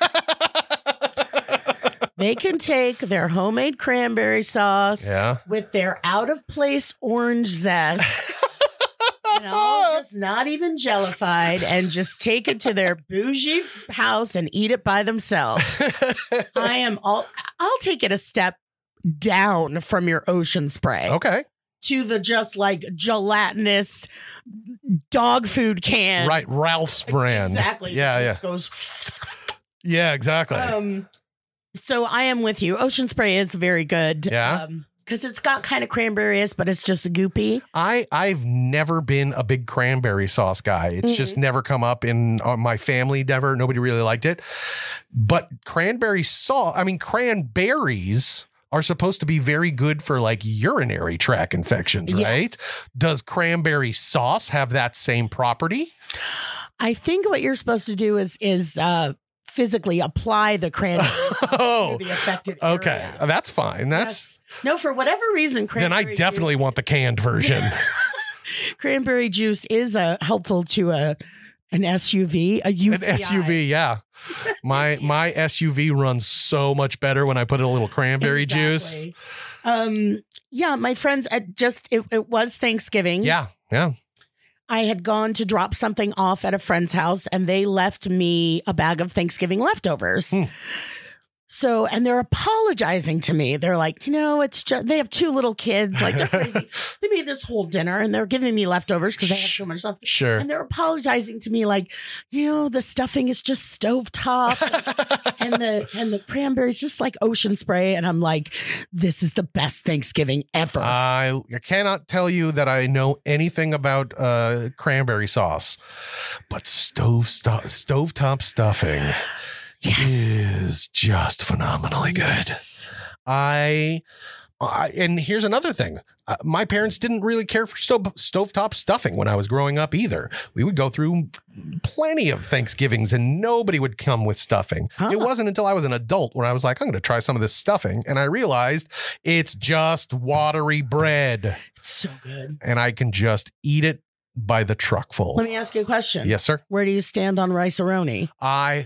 [SPEAKER 1] They can take their homemade cranberry sauce
[SPEAKER 2] Yeah.
[SPEAKER 1] with their out of place orange zest, you know, just not even jellified, and just take it to their bougie house and eat it by themselves. I am all, I'll take it a step down from your Ocean Spray
[SPEAKER 2] Okay.
[SPEAKER 1] to the just like gelatinous dog food can.
[SPEAKER 2] Right. Ralph's brand.
[SPEAKER 1] Exactly.
[SPEAKER 2] Yeah.
[SPEAKER 1] It
[SPEAKER 2] Yeah.
[SPEAKER 1] just goes.
[SPEAKER 2] Yeah, exactly.
[SPEAKER 1] Um, so I am with you. Ocean Spray is very good.
[SPEAKER 2] Yeah?
[SPEAKER 1] Um, because it's got kind of cranberries, but it's just goopy.
[SPEAKER 2] I I've never been a big cranberry sauce guy. It's just never come up in uh, my family. Never, nobody really liked it. But cranberry sauce, I mean, cranberries are supposed to be very good for like urinary tract infections,
[SPEAKER 1] Yes.
[SPEAKER 2] right? Does cranberry sauce have that same property?
[SPEAKER 1] I think what you're supposed to do is is uh, physically apply the cranberry
[SPEAKER 2] Oh,
[SPEAKER 1] to the affected
[SPEAKER 2] okay,
[SPEAKER 1] area.
[SPEAKER 2] that's fine. That's
[SPEAKER 1] Yes. No, for whatever reason,
[SPEAKER 2] then
[SPEAKER 1] cranberry
[SPEAKER 2] I definitely
[SPEAKER 1] juice,
[SPEAKER 2] want the canned version.
[SPEAKER 1] cranberry juice is uh, helpful to a an S U V, a U
[SPEAKER 2] An
[SPEAKER 1] T I.
[SPEAKER 2] S U V, yeah. My my S U V runs so much better when I put a little cranberry juice.
[SPEAKER 1] Exactly. Um, yeah, my friends, I just it, it was Thanksgiving.
[SPEAKER 2] Yeah, yeah.
[SPEAKER 1] I had gone to drop something off at a friend's house, and they left me a bag of Thanksgiving leftovers.
[SPEAKER 2] Hmm.
[SPEAKER 1] So, and they're apologizing to me. They're like, you know, it's just, they have two little kids. Like, they're crazy. They made this whole dinner and they're giving me leftovers because they have so much stuff.
[SPEAKER 2] Sure.
[SPEAKER 1] And they're apologizing to me like, you know, the stuffing is just stovetop and, and the and the cranberries just like ocean spray. And I'm like, this is the best Thanksgiving ever.
[SPEAKER 2] I cannot tell you that I know anything about uh, cranberry sauce, but stove sto- stovetop stuffing
[SPEAKER 1] yes.
[SPEAKER 2] is just phenomenally good.
[SPEAKER 1] Yes.
[SPEAKER 2] I, I and here's another thing. Uh, my parents didn't really care for stove, stovetop stuffing when I was growing up either. We would go through plenty of Thanksgivings and nobody would come with stuffing.
[SPEAKER 1] Huh.
[SPEAKER 2] It wasn't until I was an adult when I was like, I'm going to try some of this stuffing. And I realized it's just watery bread.
[SPEAKER 1] It's so good.
[SPEAKER 2] And I can just eat it by the truckful.
[SPEAKER 1] Let me ask you a question.
[SPEAKER 2] Yes, sir.
[SPEAKER 1] Where do you stand on rice-a-roni?
[SPEAKER 2] I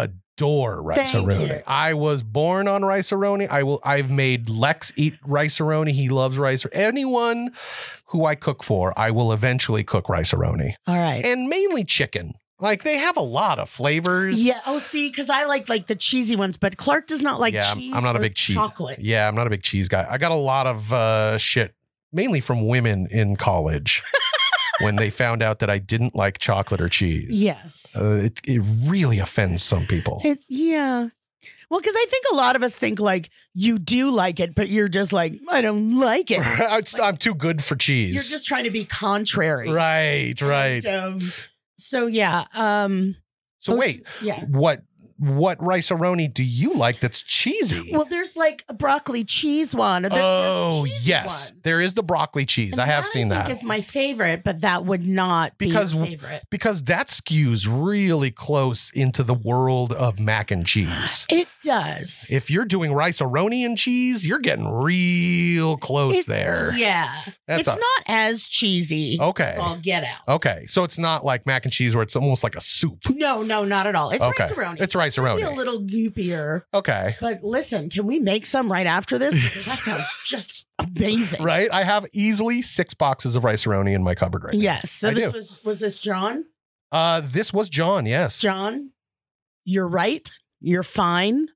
[SPEAKER 2] adore
[SPEAKER 1] Thank
[SPEAKER 2] rice-a-roni.
[SPEAKER 1] you.
[SPEAKER 2] I was born on rice-a-roni. I will. I've made Lex eat rice-a-roni. He loves rice. Anyone who I cook for, I will eventually cook rice-a-roni,
[SPEAKER 1] All right.
[SPEAKER 2] and mainly chicken. Like they have a lot of flavors.
[SPEAKER 1] Yeah. Oh, see, because I like like the cheesy ones, but Clark does not like
[SPEAKER 2] yeah, I'm-
[SPEAKER 1] cheese.
[SPEAKER 2] I'm not a
[SPEAKER 1] or
[SPEAKER 2] big cheese.
[SPEAKER 1] chocolate.
[SPEAKER 2] Yeah, I'm not a big cheese guy. I got a lot of uh, shit, mainly from women in college. When they found out that I didn't like chocolate or cheese.
[SPEAKER 1] Yes.
[SPEAKER 2] Uh, it, it really offends some people.
[SPEAKER 1] It's yeah. Well, because I think a lot of us think like you do like it, but you're just like, I don't like it.
[SPEAKER 2] I'm, I'm too good for cheese.
[SPEAKER 1] You're just trying to be contrary.
[SPEAKER 2] right, right.
[SPEAKER 1] And, um, so yeah. Um,
[SPEAKER 2] So
[SPEAKER 1] oh,
[SPEAKER 2] wait,
[SPEAKER 1] yeah.
[SPEAKER 2] what what rice-a-roni do you like that's cheesy?
[SPEAKER 1] Well, there's like a broccoli cheese one. Or there-
[SPEAKER 2] oh,
[SPEAKER 1] there's a cheesy
[SPEAKER 2] yes.
[SPEAKER 1] one.
[SPEAKER 2] There is the broccoli cheese.
[SPEAKER 1] And
[SPEAKER 2] I have
[SPEAKER 1] that
[SPEAKER 2] seen
[SPEAKER 1] I
[SPEAKER 2] that.
[SPEAKER 1] think is my favorite, but that would not
[SPEAKER 2] Because
[SPEAKER 1] be my favorite.
[SPEAKER 2] because that skews really close into the world of mac and cheese.
[SPEAKER 1] It does.
[SPEAKER 2] If you're doing rice-a-roni and cheese, you're getting real close
[SPEAKER 1] It's-
[SPEAKER 2] there.
[SPEAKER 1] Yeah.
[SPEAKER 2] That's
[SPEAKER 1] it's
[SPEAKER 2] a-
[SPEAKER 1] not as cheesy.
[SPEAKER 2] Okay.
[SPEAKER 1] as I'll get out.
[SPEAKER 2] Okay. So it's not like mac and cheese where it's almost like a soup.
[SPEAKER 1] No, no, not at all. It's
[SPEAKER 2] Okay.
[SPEAKER 1] rice-a-roni.
[SPEAKER 2] It's rice-a-roni.
[SPEAKER 1] Maybe a little goopier.
[SPEAKER 2] Okay.
[SPEAKER 1] But listen, can we make some right after this? Because that sounds just amazing.
[SPEAKER 2] Right? I have easily six boxes of rice-a-roni in my cupboard right now.
[SPEAKER 1] Yes. So
[SPEAKER 2] I
[SPEAKER 1] this
[SPEAKER 2] do.
[SPEAKER 1] was was this John?
[SPEAKER 2] Uh, this was John, yes.
[SPEAKER 1] John, you're right. You're fine.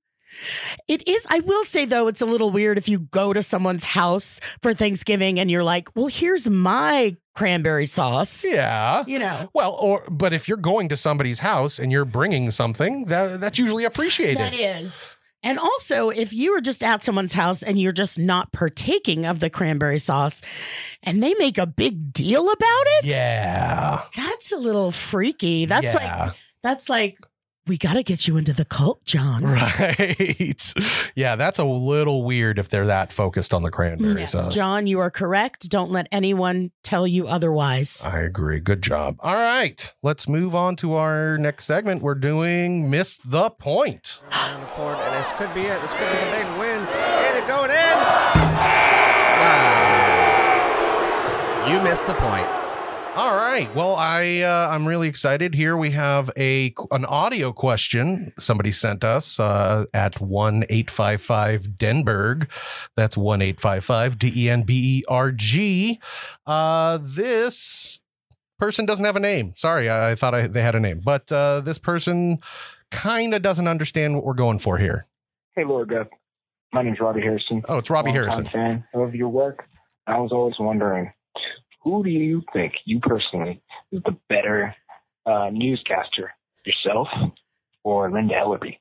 [SPEAKER 1] It is. I will say, though, it's a little weird if you go to someone's house for Thanksgiving and you're like, well, here's my cranberry sauce.
[SPEAKER 2] Yeah.
[SPEAKER 1] You know,
[SPEAKER 2] Well, or but if you're going to somebody's house and you're bringing something, that that's usually appreciated.
[SPEAKER 1] that is. And also, if you were just at someone's house and you're just not partaking of the cranberry sauce and they make a big deal about it,
[SPEAKER 2] Yeah.
[SPEAKER 1] that's a little freaky. That's
[SPEAKER 2] Yeah.
[SPEAKER 1] like, that's like, we got to get you into the cult, John.
[SPEAKER 2] Right. Yeah, that's a little weird if they're that focused on the cranberry
[SPEAKER 1] Yes,
[SPEAKER 2] sauce.
[SPEAKER 1] John, you are correct. Don't let anyone tell you otherwise.
[SPEAKER 2] I agree. Good job. All right. Let's move on to our next segment. We're doing Missed the Point.
[SPEAKER 8] Down the court, and this could be it. This could be the big win. And it going in. Ah. You missed the point.
[SPEAKER 2] All right. Well, I uh, I'm really excited. Here we have a an audio question somebody sent us uh, at one eight five five Denberg. That's one eight five five D E N B E R G. Uh, this person doesn't have a name. Sorry, I, I thought I, they had a name, but uh, this person kind of doesn't understand what we're going for here.
[SPEAKER 9] Hey, Lord Beth. My name's Robbie Harrison.
[SPEAKER 2] Oh, it's Robbie
[SPEAKER 9] Longtime
[SPEAKER 2] Harrison.
[SPEAKER 9] fan of your work. I was always wondering, who do you think, you personally, is the better uh, newscaster, yourself or Linda Ellerby?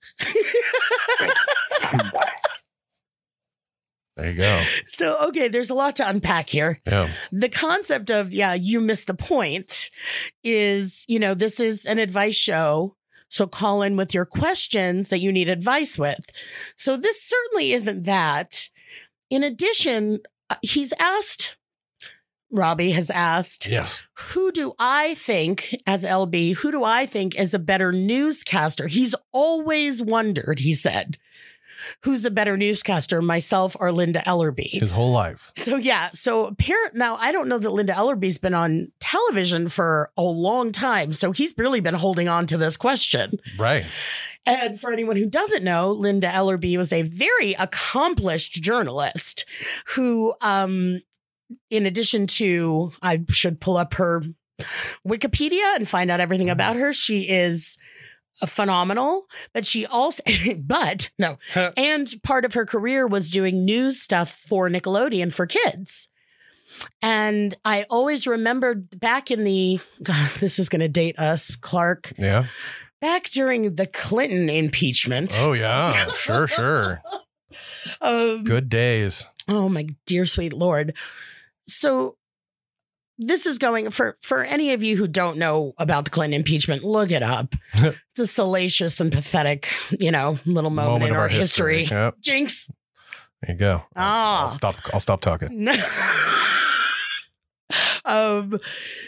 [SPEAKER 9] Bye.
[SPEAKER 2] There you go.
[SPEAKER 1] So, okay, there's a lot to unpack here.
[SPEAKER 2] Yeah.
[SPEAKER 1] The concept of, yeah, you missed the point is, you know, this is an advice show. So call in with your questions that you need advice with. So this certainly isn't that. In addition, uh, he's asked, Robbie has asked,
[SPEAKER 2] Yes.
[SPEAKER 1] who do I think, as L B, who do I think is a better newscaster? He's always wondered, he said, who's a better newscaster, myself or Linda Ellerby?
[SPEAKER 2] His whole life.
[SPEAKER 1] So, yeah. So, apparent now, I don't know that Linda Ellerby's been on television for a long time. So, he's really been holding on to this question.
[SPEAKER 2] Right.
[SPEAKER 1] And for anyone who doesn't know, Linda Ellerby was a very accomplished journalist who, um, in addition to, I should pull up her Wikipedia and find out everything about her. She is phenomenal, but she also, but no, and part of her career was doing news stuff for Nickelodeon for kids. And I always remembered back in the, God, this is going to date us, Clark.
[SPEAKER 2] Yeah.
[SPEAKER 1] Back during the Clinton impeachment.
[SPEAKER 2] Oh, yeah. Sure, sure.
[SPEAKER 1] Um,
[SPEAKER 2] Good days.
[SPEAKER 1] Oh, my dear sweet Lord. So this is going for, for any of you who don't know about the Clinton impeachment, look it up. It's a salacious and pathetic, you know, little moment,
[SPEAKER 2] Moment
[SPEAKER 1] in
[SPEAKER 2] of
[SPEAKER 1] our,
[SPEAKER 2] our history.
[SPEAKER 1] history.
[SPEAKER 2] Yep.
[SPEAKER 1] Jinx.
[SPEAKER 2] There you go.
[SPEAKER 1] Ah.
[SPEAKER 2] I'll stop. I'll stop talking.
[SPEAKER 1] um,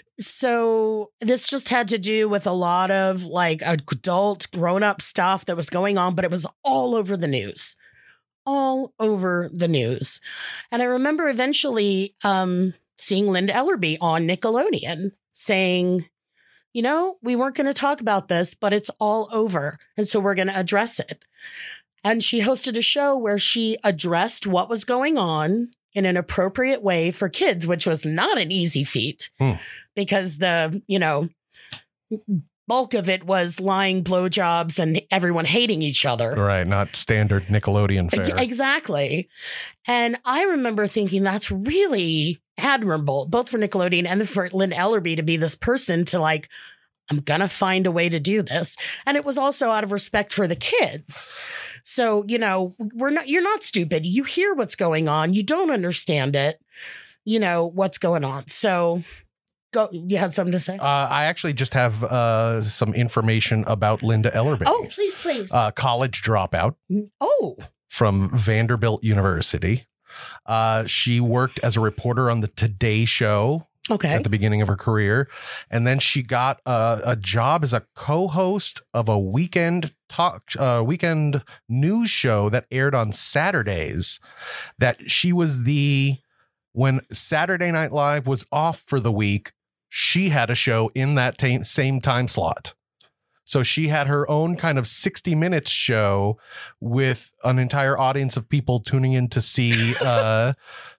[SPEAKER 1] so this just had to do with a lot of like adult grown up stuff that was going on, but it was all over the news, all over the news. And I remember eventually um, seeing Linda Ellerbee on Nickelodeon saying, you know, we weren't going to talk about this, but it's all over. And so we're going to address it. And she hosted a show where she addressed what was going on in an appropriate way for kids, which was not an easy feat
[SPEAKER 2] Hmm.
[SPEAKER 1] because the, you know, bulk of it was lying blowjobs and everyone hating each other.
[SPEAKER 2] Right. Not standard Nickelodeon fare.
[SPEAKER 1] Exactly. And I remember thinking that's really admirable, both for Nickelodeon and for Linda Ellerbee to be this person to like, I'm going to find a way to do this. And it was also out of respect for the kids. So, you know, we're not, you're not stupid. You hear what's going on. You don't understand it. You know, what's going on. So go, you had something to say?
[SPEAKER 2] Uh, I actually just have uh, some information about Linda Ellerbee.
[SPEAKER 1] Oh, please, please.
[SPEAKER 2] Uh, college dropout.
[SPEAKER 1] Oh.
[SPEAKER 2] From Vanderbilt University. Uh, she worked as a reporter on the Today Show.
[SPEAKER 1] Okay.
[SPEAKER 2] At the beginning of her career. And then she got a, a job as a co-host of a weekend talk, uh, weekend news show that aired on Saturdays. That she was the, when Saturday Night Live was off for the week, she had a show in that t- same time slot. So she had her own kind of sixty minutes show with an entire audience of people tuning in to see uh,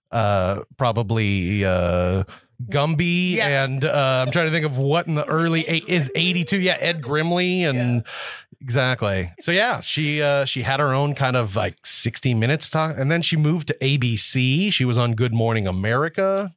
[SPEAKER 2] uh, probably uh, Gumby. Yeah. And uh, I'm trying to think of what in the early eight is eighty-two. Yeah. Ed Grimley. And yeah. Exactly. So yeah, she, uh, she had her own kind of like sixty minutes talk. And then she moved to A B C. She was on Good Morning America.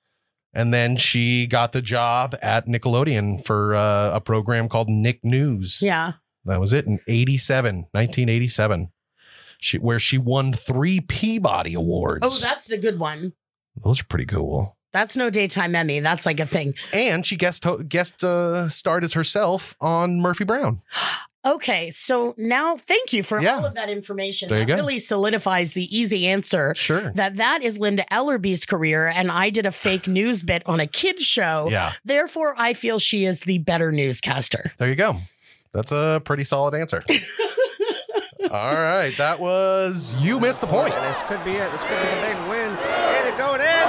[SPEAKER 2] And then she got the job at Nickelodeon for uh, a program called Nick News.
[SPEAKER 1] Yeah.
[SPEAKER 2] That was it in eighty-seven, nineteen eighty-seven. She, where she won three Peabody Awards.
[SPEAKER 1] Oh, that's the good one.
[SPEAKER 2] Those are pretty cool.
[SPEAKER 1] That's no daytime Emmy. That's like a thing.
[SPEAKER 2] And she guest guest uh, starred as herself on Murphy Brown.
[SPEAKER 1] Okay, so now thank you for
[SPEAKER 2] yeah.
[SPEAKER 1] all of that information.
[SPEAKER 2] There you
[SPEAKER 1] that
[SPEAKER 2] go.
[SPEAKER 1] Really solidifies the easy answer.
[SPEAKER 2] Sure.
[SPEAKER 1] That that is Linda Ellerbee's career, and I did a fake news bit on a kid's show.
[SPEAKER 2] Yeah.
[SPEAKER 1] Therefore, I feel she is the better newscaster.
[SPEAKER 2] There you go. That's a pretty solid answer. All right, that was You Missed the Point.
[SPEAKER 8] And this could be it. This could be the big win. And it going in.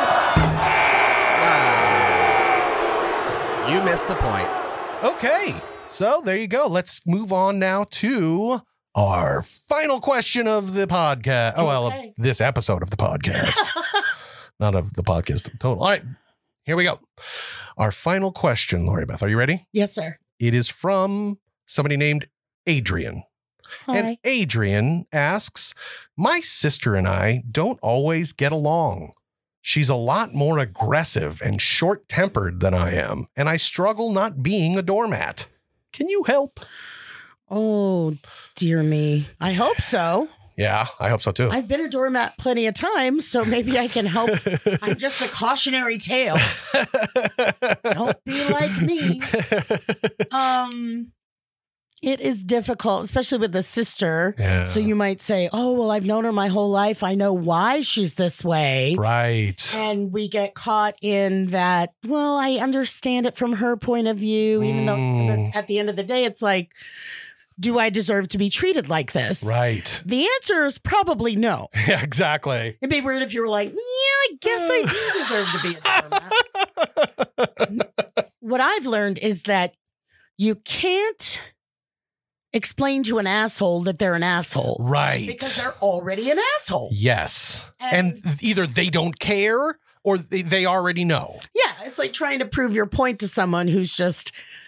[SPEAKER 10] Ah. You missed the point.
[SPEAKER 2] Okay. So there you go. Let's move on now to our final question of the podcast. Oh, well,
[SPEAKER 1] Okay.
[SPEAKER 2] of this episode of the podcast, not of the podcast in total. All right, here we go. Our final question, Lori Beth. Are you ready?
[SPEAKER 1] Yes, sir.
[SPEAKER 2] It is from somebody named Adrian.
[SPEAKER 1] Hi.
[SPEAKER 2] And Adrian asks, my sister and I don't always get along. She's a lot more aggressive and short-tempered than I am, and I struggle not being a doormat. Can you help?
[SPEAKER 1] Oh, dear me. I hope so.
[SPEAKER 2] Yeah, I hope so too.
[SPEAKER 1] I've been a doormat plenty of times, so maybe I can help. I'm just a cautionary tale. Don't be like me. Um, it is difficult, especially with the sister.
[SPEAKER 2] Yeah.
[SPEAKER 1] So you might say, oh, well, I've known her my whole life. I know why she's this way.
[SPEAKER 2] Right.
[SPEAKER 1] And we get caught in that, well, I understand it from her point of view, even
[SPEAKER 2] Mm.
[SPEAKER 1] though at the end of the day, it's like, do I deserve to be treated like this?
[SPEAKER 2] Right.
[SPEAKER 1] The answer is probably no.
[SPEAKER 2] Yeah, exactly.
[SPEAKER 1] It'd be weird if you were like, yeah, I guess I do deserve to be a doormat. What I've learned is that you can't explain to an asshole that they're an asshole.
[SPEAKER 2] Right.
[SPEAKER 1] Because they're already an asshole.
[SPEAKER 2] Yes.
[SPEAKER 1] And-
[SPEAKER 2] And, either they don't care or they, they already know.
[SPEAKER 1] Yeah, it's like trying to prove your point to someone who's just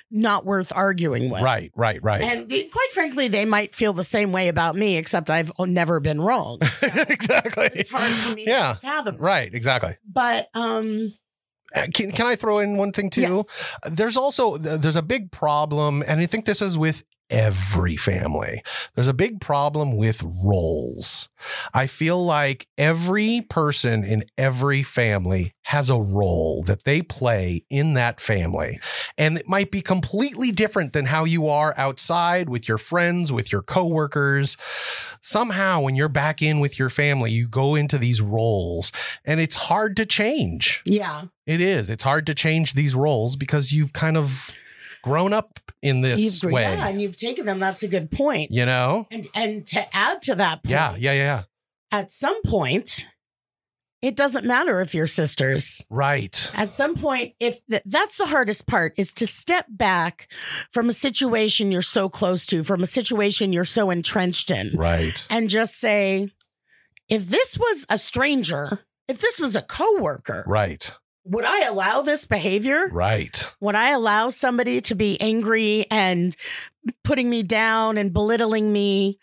[SPEAKER 1] not worth arguing with.
[SPEAKER 2] Right, right, right.
[SPEAKER 1] And they- quite frankly, they might feel the same way about me, except I've never been wrong. So
[SPEAKER 2] exactly.
[SPEAKER 1] it's hard for me
[SPEAKER 2] Yeah.
[SPEAKER 1] to fathom.
[SPEAKER 2] Right, exactly.
[SPEAKER 1] But um,
[SPEAKER 2] Uh, Can, can I throw in one thing too?
[SPEAKER 1] Yes.
[SPEAKER 2] There's also there's a big problem, and I think this is with every family. There's a big problem with roles. I feel like every person in every family has a role that they play in that family. And it might be completely different than how you are outside with your friends, with your coworkers. Somehow, when you're back in with your family, you go into these roles, and it's hard to change.
[SPEAKER 1] yeah,
[SPEAKER 2] It is. It's hard to change these roles because you've kind of grown up in this
[SPEAKER 1] you've,
[SPEAKER 2] way.
[SPEAKER 1] yeah, and you've taken them. That's a good point.
[SPEAKER 2] You know?
[SPEAKER 1] And and to add to that point,
[SPEAKER 2] Yeah, yeah, yeah, yeah.
[SPEAKER 1] at some point, it doesn't matter if you're sisters.
[SPEAKER 2] Right.
[SPEAKER 1] At some point, if th- that's the hardest part, is to step back from a situation you're so close to, from a situation you're so entrenched in,
[SPEAKER 2] Right.
[SPEAKER 1] and just say, if this was a stranger, if this was a coworker,
[SPEAKER 2] Right.
[SPEAKER 1] would I allow this behavior?
[SPEAKER 2] Right.
[SPEAKER 1] Would I allow somebody to be angry and putting me down and belittling me?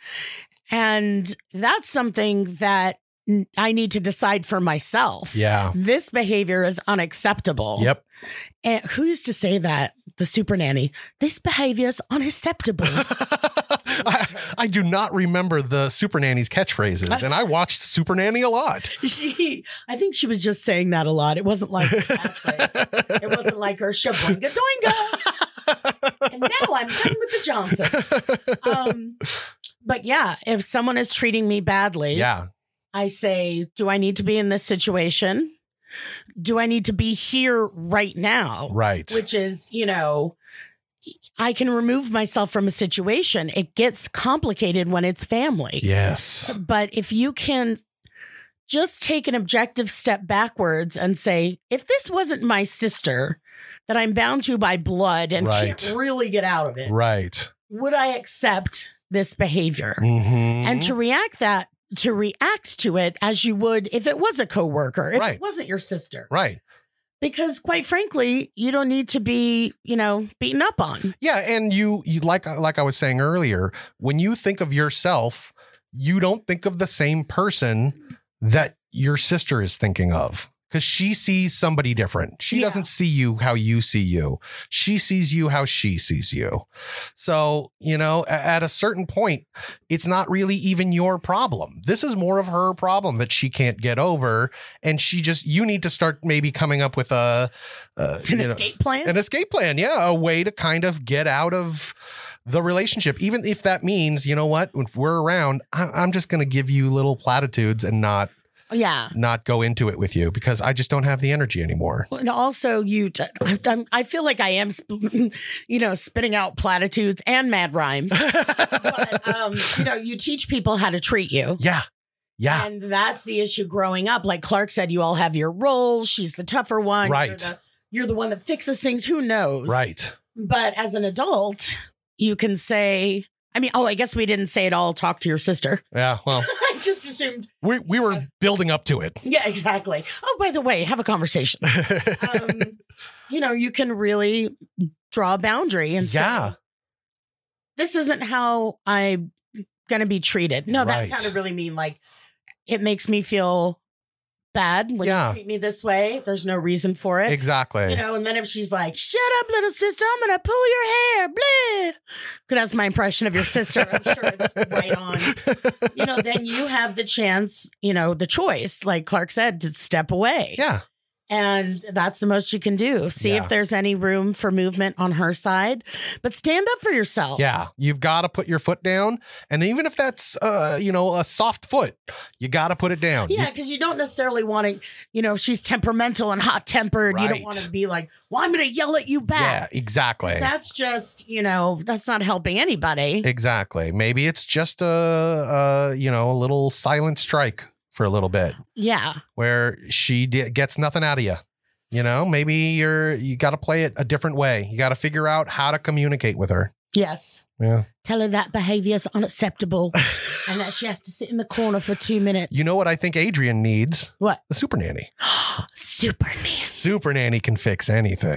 [SPEAKER 1] And that's something that n- I need to decide for myself.
[SPEAKER 2] Yeah.
[SPEAKER 1] This behavior is unacceptable.
[SPEAKER 2] Yep.
[SPEAKER 1] And who used to say that? The super nanny. This behavior is unacceptable.
[SPEAKER 2] I, I do not remember the Super Nanny's catchphrases, and I watched Super Nanny a lot.
[SPEAKER 1] She, I think she was just saying that a lot. It wasn't like her catchphrase. It wasn't like her shaboinga doinga. And now I'm done with the Johnson. Um, but yeah, if someone is treating me badly,
[SPEAKER 2] Yeah.
[SPEAKER 1] I say, do I need to be in this situation? Do I need to be here right now?
[SPEAKER 2] Right.
[SPEAKER 1] Which is, you know, I can remove myself from a situation. It gets complicated when it's family.
[SPEAKER 2] Yes.
[SPEAKER 1] But if you can just take an objective step backwards and say, if this wasn't my sister that I'm bound to by blood and
[SPEAKER 2] Right.
[SPEAKER 1] can't really get out of it,
[SPEAKER 2] Right.
[SPEAKER 1] would I accept this behavior?
[SPEAKER 2] Mm-hmm.
[SPEAKER 1] And to react that, to react to it as you would if it was a coworker, if
[SPEAKER 2] Right.
[SPEAKER 1] it wasn't your sister.
[SPEAKER 2] Right.
[SPEAKER 1] Because quite frankly, you don't need to be, you know, beaten up on.
[SPEAKER 2] Yeah, and you, you like like I was saying earlier, when you think of yourself, you don't think of the same person that your sister is thinking of, because she sees somebody different. She
[SPEAKER 1] Yeah.
[SPEAKER 2] doesn't see you how you see you. She sees you how she sees you. So, you know, a- at a certain point, it's not really even your problem. This is more of her problem that she can't get over. And she just, you need to start maybe coming up with a, uh,
[SPEAKER 1] An
[SPEAKER 2] you know,
[SPEAKER 1] escape plan?
[SPEAKER 2] an escape plan. Yeah. A way to kind of get out of the relationship, even if that means, you know what, if we're around, I- I'm just going to give you little platitudes and not,
[SPEAKER 1] Yeah.
[SPEAKER 2] not go into it with you because I just don't have the energy anymore.
[SPEAKER 1] And also, you, I'm- I feel like I am, sp- you know, spitting out platitudes and mad rhymes. But, um, you know, you teach people how to treat you.
[SPEAKER 2] Yeah. Yeah.
[SPEAKER 1] And that's the issue growing up. Like Clark said, you all have your roles. She's the tougher one.
[SPEAKER 2] Right.
[SPEAKER 1] You're the, you're the one that fixes things. Who knows?
[SPEAKER 2] Right.
[SPEAKER 1] But as an adult, you can say, I mean, oh, I guess we didn't say it all. Talk to your sister.
[SPEAKER 2] Yeah. Well,
[SPEAKER 1] I just assumed.
[SPEAKER 2] we, we were building up to it.
[SPEAKER 1] Yeah, exactly. Oh, by the way, have a conversation. um, you know, you can really draw a boundary and
[SPEAKER 2] Yeah.
[SPEAKER 1] say, this isn't how I'm going to be treated. No, that
[SPEAKER 2] Right.
[SPEAKER 1] sounded really mean. Like, it makes me feel bad when
[SPEAKER 2] Yeah.
[SPEAKER 1] you treat me this way. There's no reason for it.
[SPEAKER 2] Exactly.
[SPEAKER 1] You know, and then if she's like, shut up, little sister, I'm going to pull your hair, blah. Because that's my impression of your sister. I'm sure it's right on. You know, then you have the chance, you know, the choice, like Clark said, to step away.
[SPEAKER 2] Yeah.
[SPEAKER 1] And that's the most you can do. See
[SPEAKER 2] Yeah.
[SPEAKER 1] if there's any room for movement on her side, but stand up for yourself.
[SPEAKER 2] Yeah. You've got to put your foot down. And even if that's, uh, you know, a soft foot, you got to put it down.
[SPEAKER 1] Yeah,
[SPEAKER 2] You-
[SPEAKER 1] because you don't necessarily want to, you know, if she's temperamental and hot tempered. You don't
[SPEAKER 2] Right.
[SPEAKER 1] want to be like, well, I'm going to yell at you back.
[SPEAKER 2] yeah, exactly.
[SPEAKER 1] That's just, you know, that's not helping anybody.
[SPEAKER 2] Exactly. Maybe it's just a, a, you know, a little silent strike for a little bit
[SPEAKER 1] Yeah.
[SPEAKER 2] where she di- gets nothing out of you. You know, maybe you're, you got to play it a different way. You got to figure out how to communicate with her.
[SPEAKER 1] Yes.
[SPEAKER 2] Yeah.
[SPEAKER 1] Tell her that behavior is unacceptable and that she has to sit in the corner for two minutes.
[SPEAKER 2] You know what I think Adrian needs?
[SPEAKER 1] What?
[SPEAKER 2] The super nanny.
[SPEAKER 1] Super nanny.
[SPEAKER 2] Super nanny can fix anything.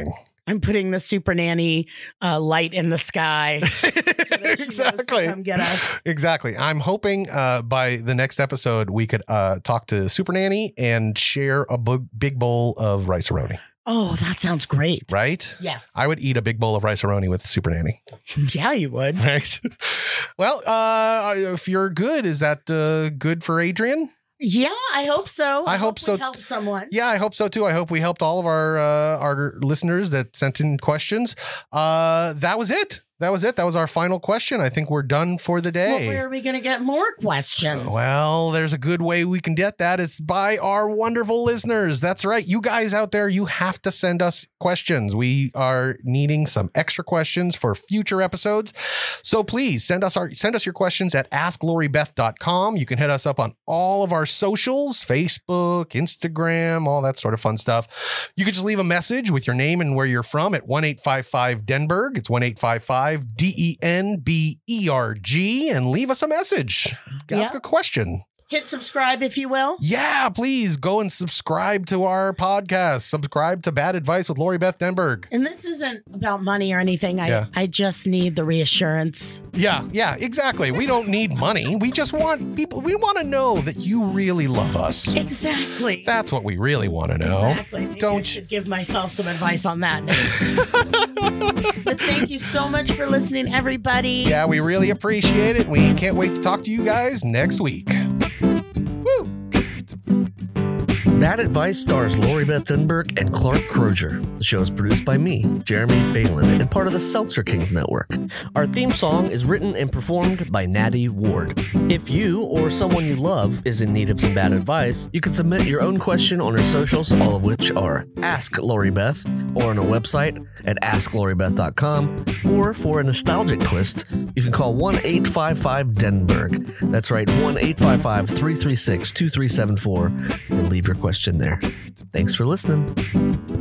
[SPEAKER 1] I'm putting the super nanny uh, light in the sky. So
[SPEAKER 2] Exactly.
[SPEAKER 1] Come get us.
[SPEAKER 2] Exactly. I'm hoping uh, by the next episode we could uh, talk to Super Nanny and share a big, big bowl of rice-a-roni.
[SPEAKER 1] Oh, that sounds great.
[SPEAKER 2] Right?
[SPEAKER 1] Yes.
[SPEAKER 2] I would eat a big bowl of rice-a-roni with Super Nanny.
[SPEAKER 1] Yeah, you would.
[SPEAKER 2] Right. Well, uh, if you're good, is that uh, good for Adrian?
[SPEAKER 1] Yeah, I hope so.
[SPEAKER 2] I, I hope, hope so.
[SPEAKER 1] Help someone.
[SPEAKER 2] Yeah, I hope so too. I hope we helped all of our uh, our listeners that sent in questions. Uh, that was it. That was it. That was our final question. I think we're done for the day.
[SPEAKER 1] Well, where are we going to get more questions?
[SPEAKER 2] Well, there's a good way we can get that. It's by our wonderful listeners. That's right. You guys out there, you have to send us questions. We are needing some extra questions for future episodes. So please send us our send us your questions at ask lori beth dot com. You can hit us up on all of our socials, Facebook, Instagram, all that sort of fun stuff. You could just leave a message with your name and where you're from at one eight five five Denberg. It's one eight five five D E N B E R G and leave us a message. Ask
[SPEAKER 1] Yeah.
[SPEAKER 2] a question.
[SPEAKER 1] Hit subscribe if you will.
[SPEAKER 2] Yeah, please go and subscribe to our podcast. Subscribe to Bad Advice with Lori Beth Denberg.
[SPEAKER 1] And this isn't about money or anything. I,
[SPEAKER 2] Yeah.
[SPEAKER 1] I just need the reassurance.
[SPEAKER 2] Yeah, yeah, exactly. We don't need money. We just want people, we want to know that you really love us.
[SPEAKER 1] Exactly.
[SPEAKER 2] That's what we really want to know.
[SPEAKER 1] Exactly. Maybe I
[SPEAKER 2] Don't
[SPEAKER 1] should give myself some advice on that. But thank you so much for listening, everybody.
[SPEAKER 2] Yeah, we really appreciate it. We can't wait to talk to you guys next week.
[SPEAKER 11] Bad Advice stars Lori Beth Denberg and Clark Crozier. The show is produced by me, Jeremy Balin, and part of the Seltzer Kings Network. Our theme song is written and performed by Natty Ward. If you or someone you love is in need of some bad advice, you can submit your own question on our socials, all of which are Ask Lori Beth, or on our website at ask lori beth dot com, or for a nostalgic twist, you can call one eight five five Denberg. That's right, one eight five five, three three six, two three seven four, and leave your question there. Thanks for listening.